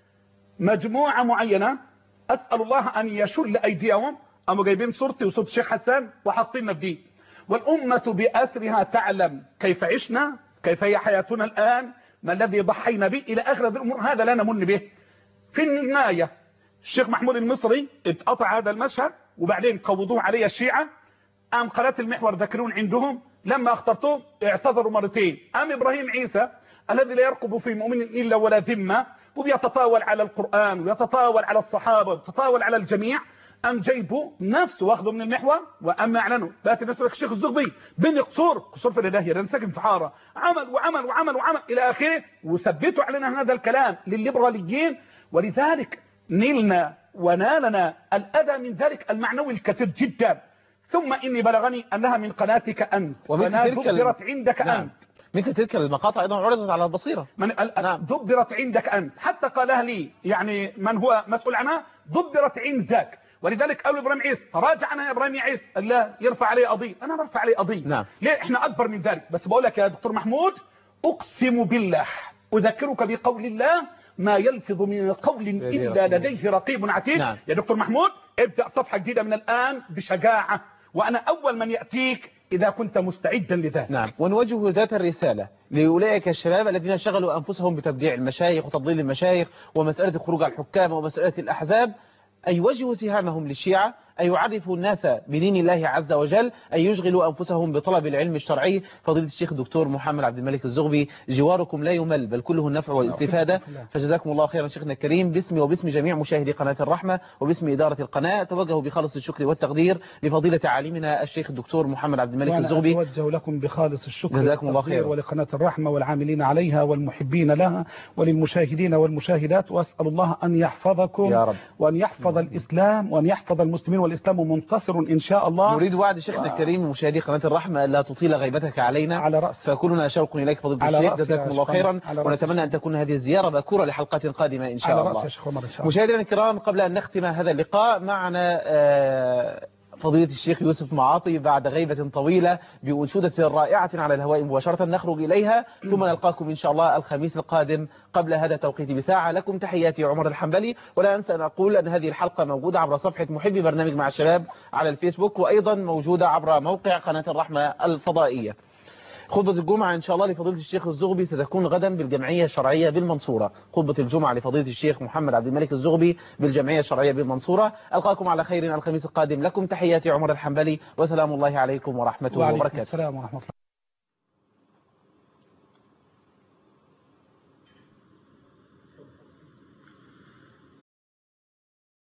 مجموعة معينة أسأل الله أن يشل أيديهم، أما جايبين صورتي وصورة الشيخ حسان وحاطيننا في دي، والأمة بأسرها تعلم كيف عشنا، كيف هي حياتنا الآن، ما الذي ضحينا به إلى آخر هذه الأمور. هذا لا نمن به. في النهاية الشيخ محمود المصري اتقطع هذا المشهد، وبعدين قوضوه علي الشيعة. قام قناة المحور ذكرون عندهم لما اخترتهم اعتذروا مرتين. قام إبراهيم عيسى الذي لا يرقب في مؤمن إلا ولا ذمة وبيتطاول على القرآن ويتطاول على الصحابة ويتطاول على الجميع، أم جايبه نفسه واخذه من المحور وأما أعلنوا بات الناس لك الشيخ الزغبي بني قصور في الهداية لأن ساكن في حارة، عمل وعمل وعمل وعمل إلى آخره، وثبتوا علينا هذا الكلام للليبراليين. ولذلك نلنا ونالنا الأذى من ذلك المعنوي الكثير جدا. ثم إني بلغني أنها من قناتك أنت وأنها دبرت عندك أنت. مثل تلك المقاطع أيضا عرضت على البصيرة. دبرت عندك أنت، حتى قالها لي يعني من هو مسؤول عنها، دبرت عندك. ولذلك قالوا إبراهيم عيسى تراجع عنها يا إبراهيم عيسى، الله يرفع عليه قضية. أنا برفع عليه قضية. نعم. ليه؟ إحنا أكبر من ذلك. بس بقول لك يا دكتور محمود، أقسم بالله أذكرك بقول الله: ما يلفظ من قول إلا لديه رقيب عتيد. نعم. يا دكتور محمود، ابدأ صفحة جديدة من الآن بشجاعة، وأنا أول من يأتيك إذا كنت مستعدا لذلك. نعم. ونوجه ذات الرسالة لأولئك الشباب الذين شغلوا أنفسهم بتبديع المشايخ وتضليل المشايخ ومسألة الخروج على الحكام ومسألة الأحزاب، أن يوجهوا سهامهم للشيعة، أن يعرفوا الناس بدين الله عز وجل، أن يشغلوا أنفسهم بطلب العلم الشرعي. فضيلة الشيخ الدكتور محمد عبد الملك الزغبي، جواركم لا يمل بل كله النفع والاستفادة، فجزاكم الله خيرا شيخنا الكريم. باسمي وباسم جميع مشاهدي قناة الرحمة وباسم إدارة القناة توجه بخالص الشكر والتقدير لفضيلة عالمنا الشيخ الدكتور محمد عبد الملك الزغبي. وأنا أتوجه لكم بخالص الشكر جزاكم الله خيرا ولقناة الرحمة والعاملين عليها والمحبين لها وللمشاهدين والمشاهدات، وأسأل الله أن يحفظكم يا رب، وأن يحفظ الإسلام وأن يحفظ المسلمين، والإسلام منتصر إن شاء الله. نريد وعد شيخنا الكريم ومشاهدي قناة الرحمة لا تطيل غيبتك علينا على رأس، فكلنا شوق إليك فضيلة الشيخ. جزاكم الله خيرا، ونتمنى أن تكون هذه الزيارة باكورة لحلقات قادمة إن شاء الله. مشاهدينا الكرام، قبل أن نختم هذا اللقاء معنا فضيلة الشيخ يوسف معاطي بعد غيبة طويلة بأنشودة رائعة على الهواء مباشرة نخرج إليها، ثم نلقاكم إن شاء الله الخميس القادم قبل هذا التوقيت بساعة. لكم تحياتي عمر الحنبلي، ولا أنسى أن أقول أن هذه الحلقة موجودة عبر صفحة محبي برنامج مع الشباب على الفيسبوك، وأيضا موجودة عبر موقع قناة الرحمة الفضائية. خطبة الجمعة إن شاء الله لفضيلة الشيخ الزغبي ستكون غدا بالجمعية الشرعية بالمنصورة. خطبة الجمعة لفضيلة الشيخ محمد عبد الملك الزغبي بالجمعية الشرعية بالمنصورة. ألقاكم على خير الخميس القادم. لكم تحياتي عمر الحنبلي، وسلام الله عليكم ورحمته وبركاته. السلام ورحمة الله.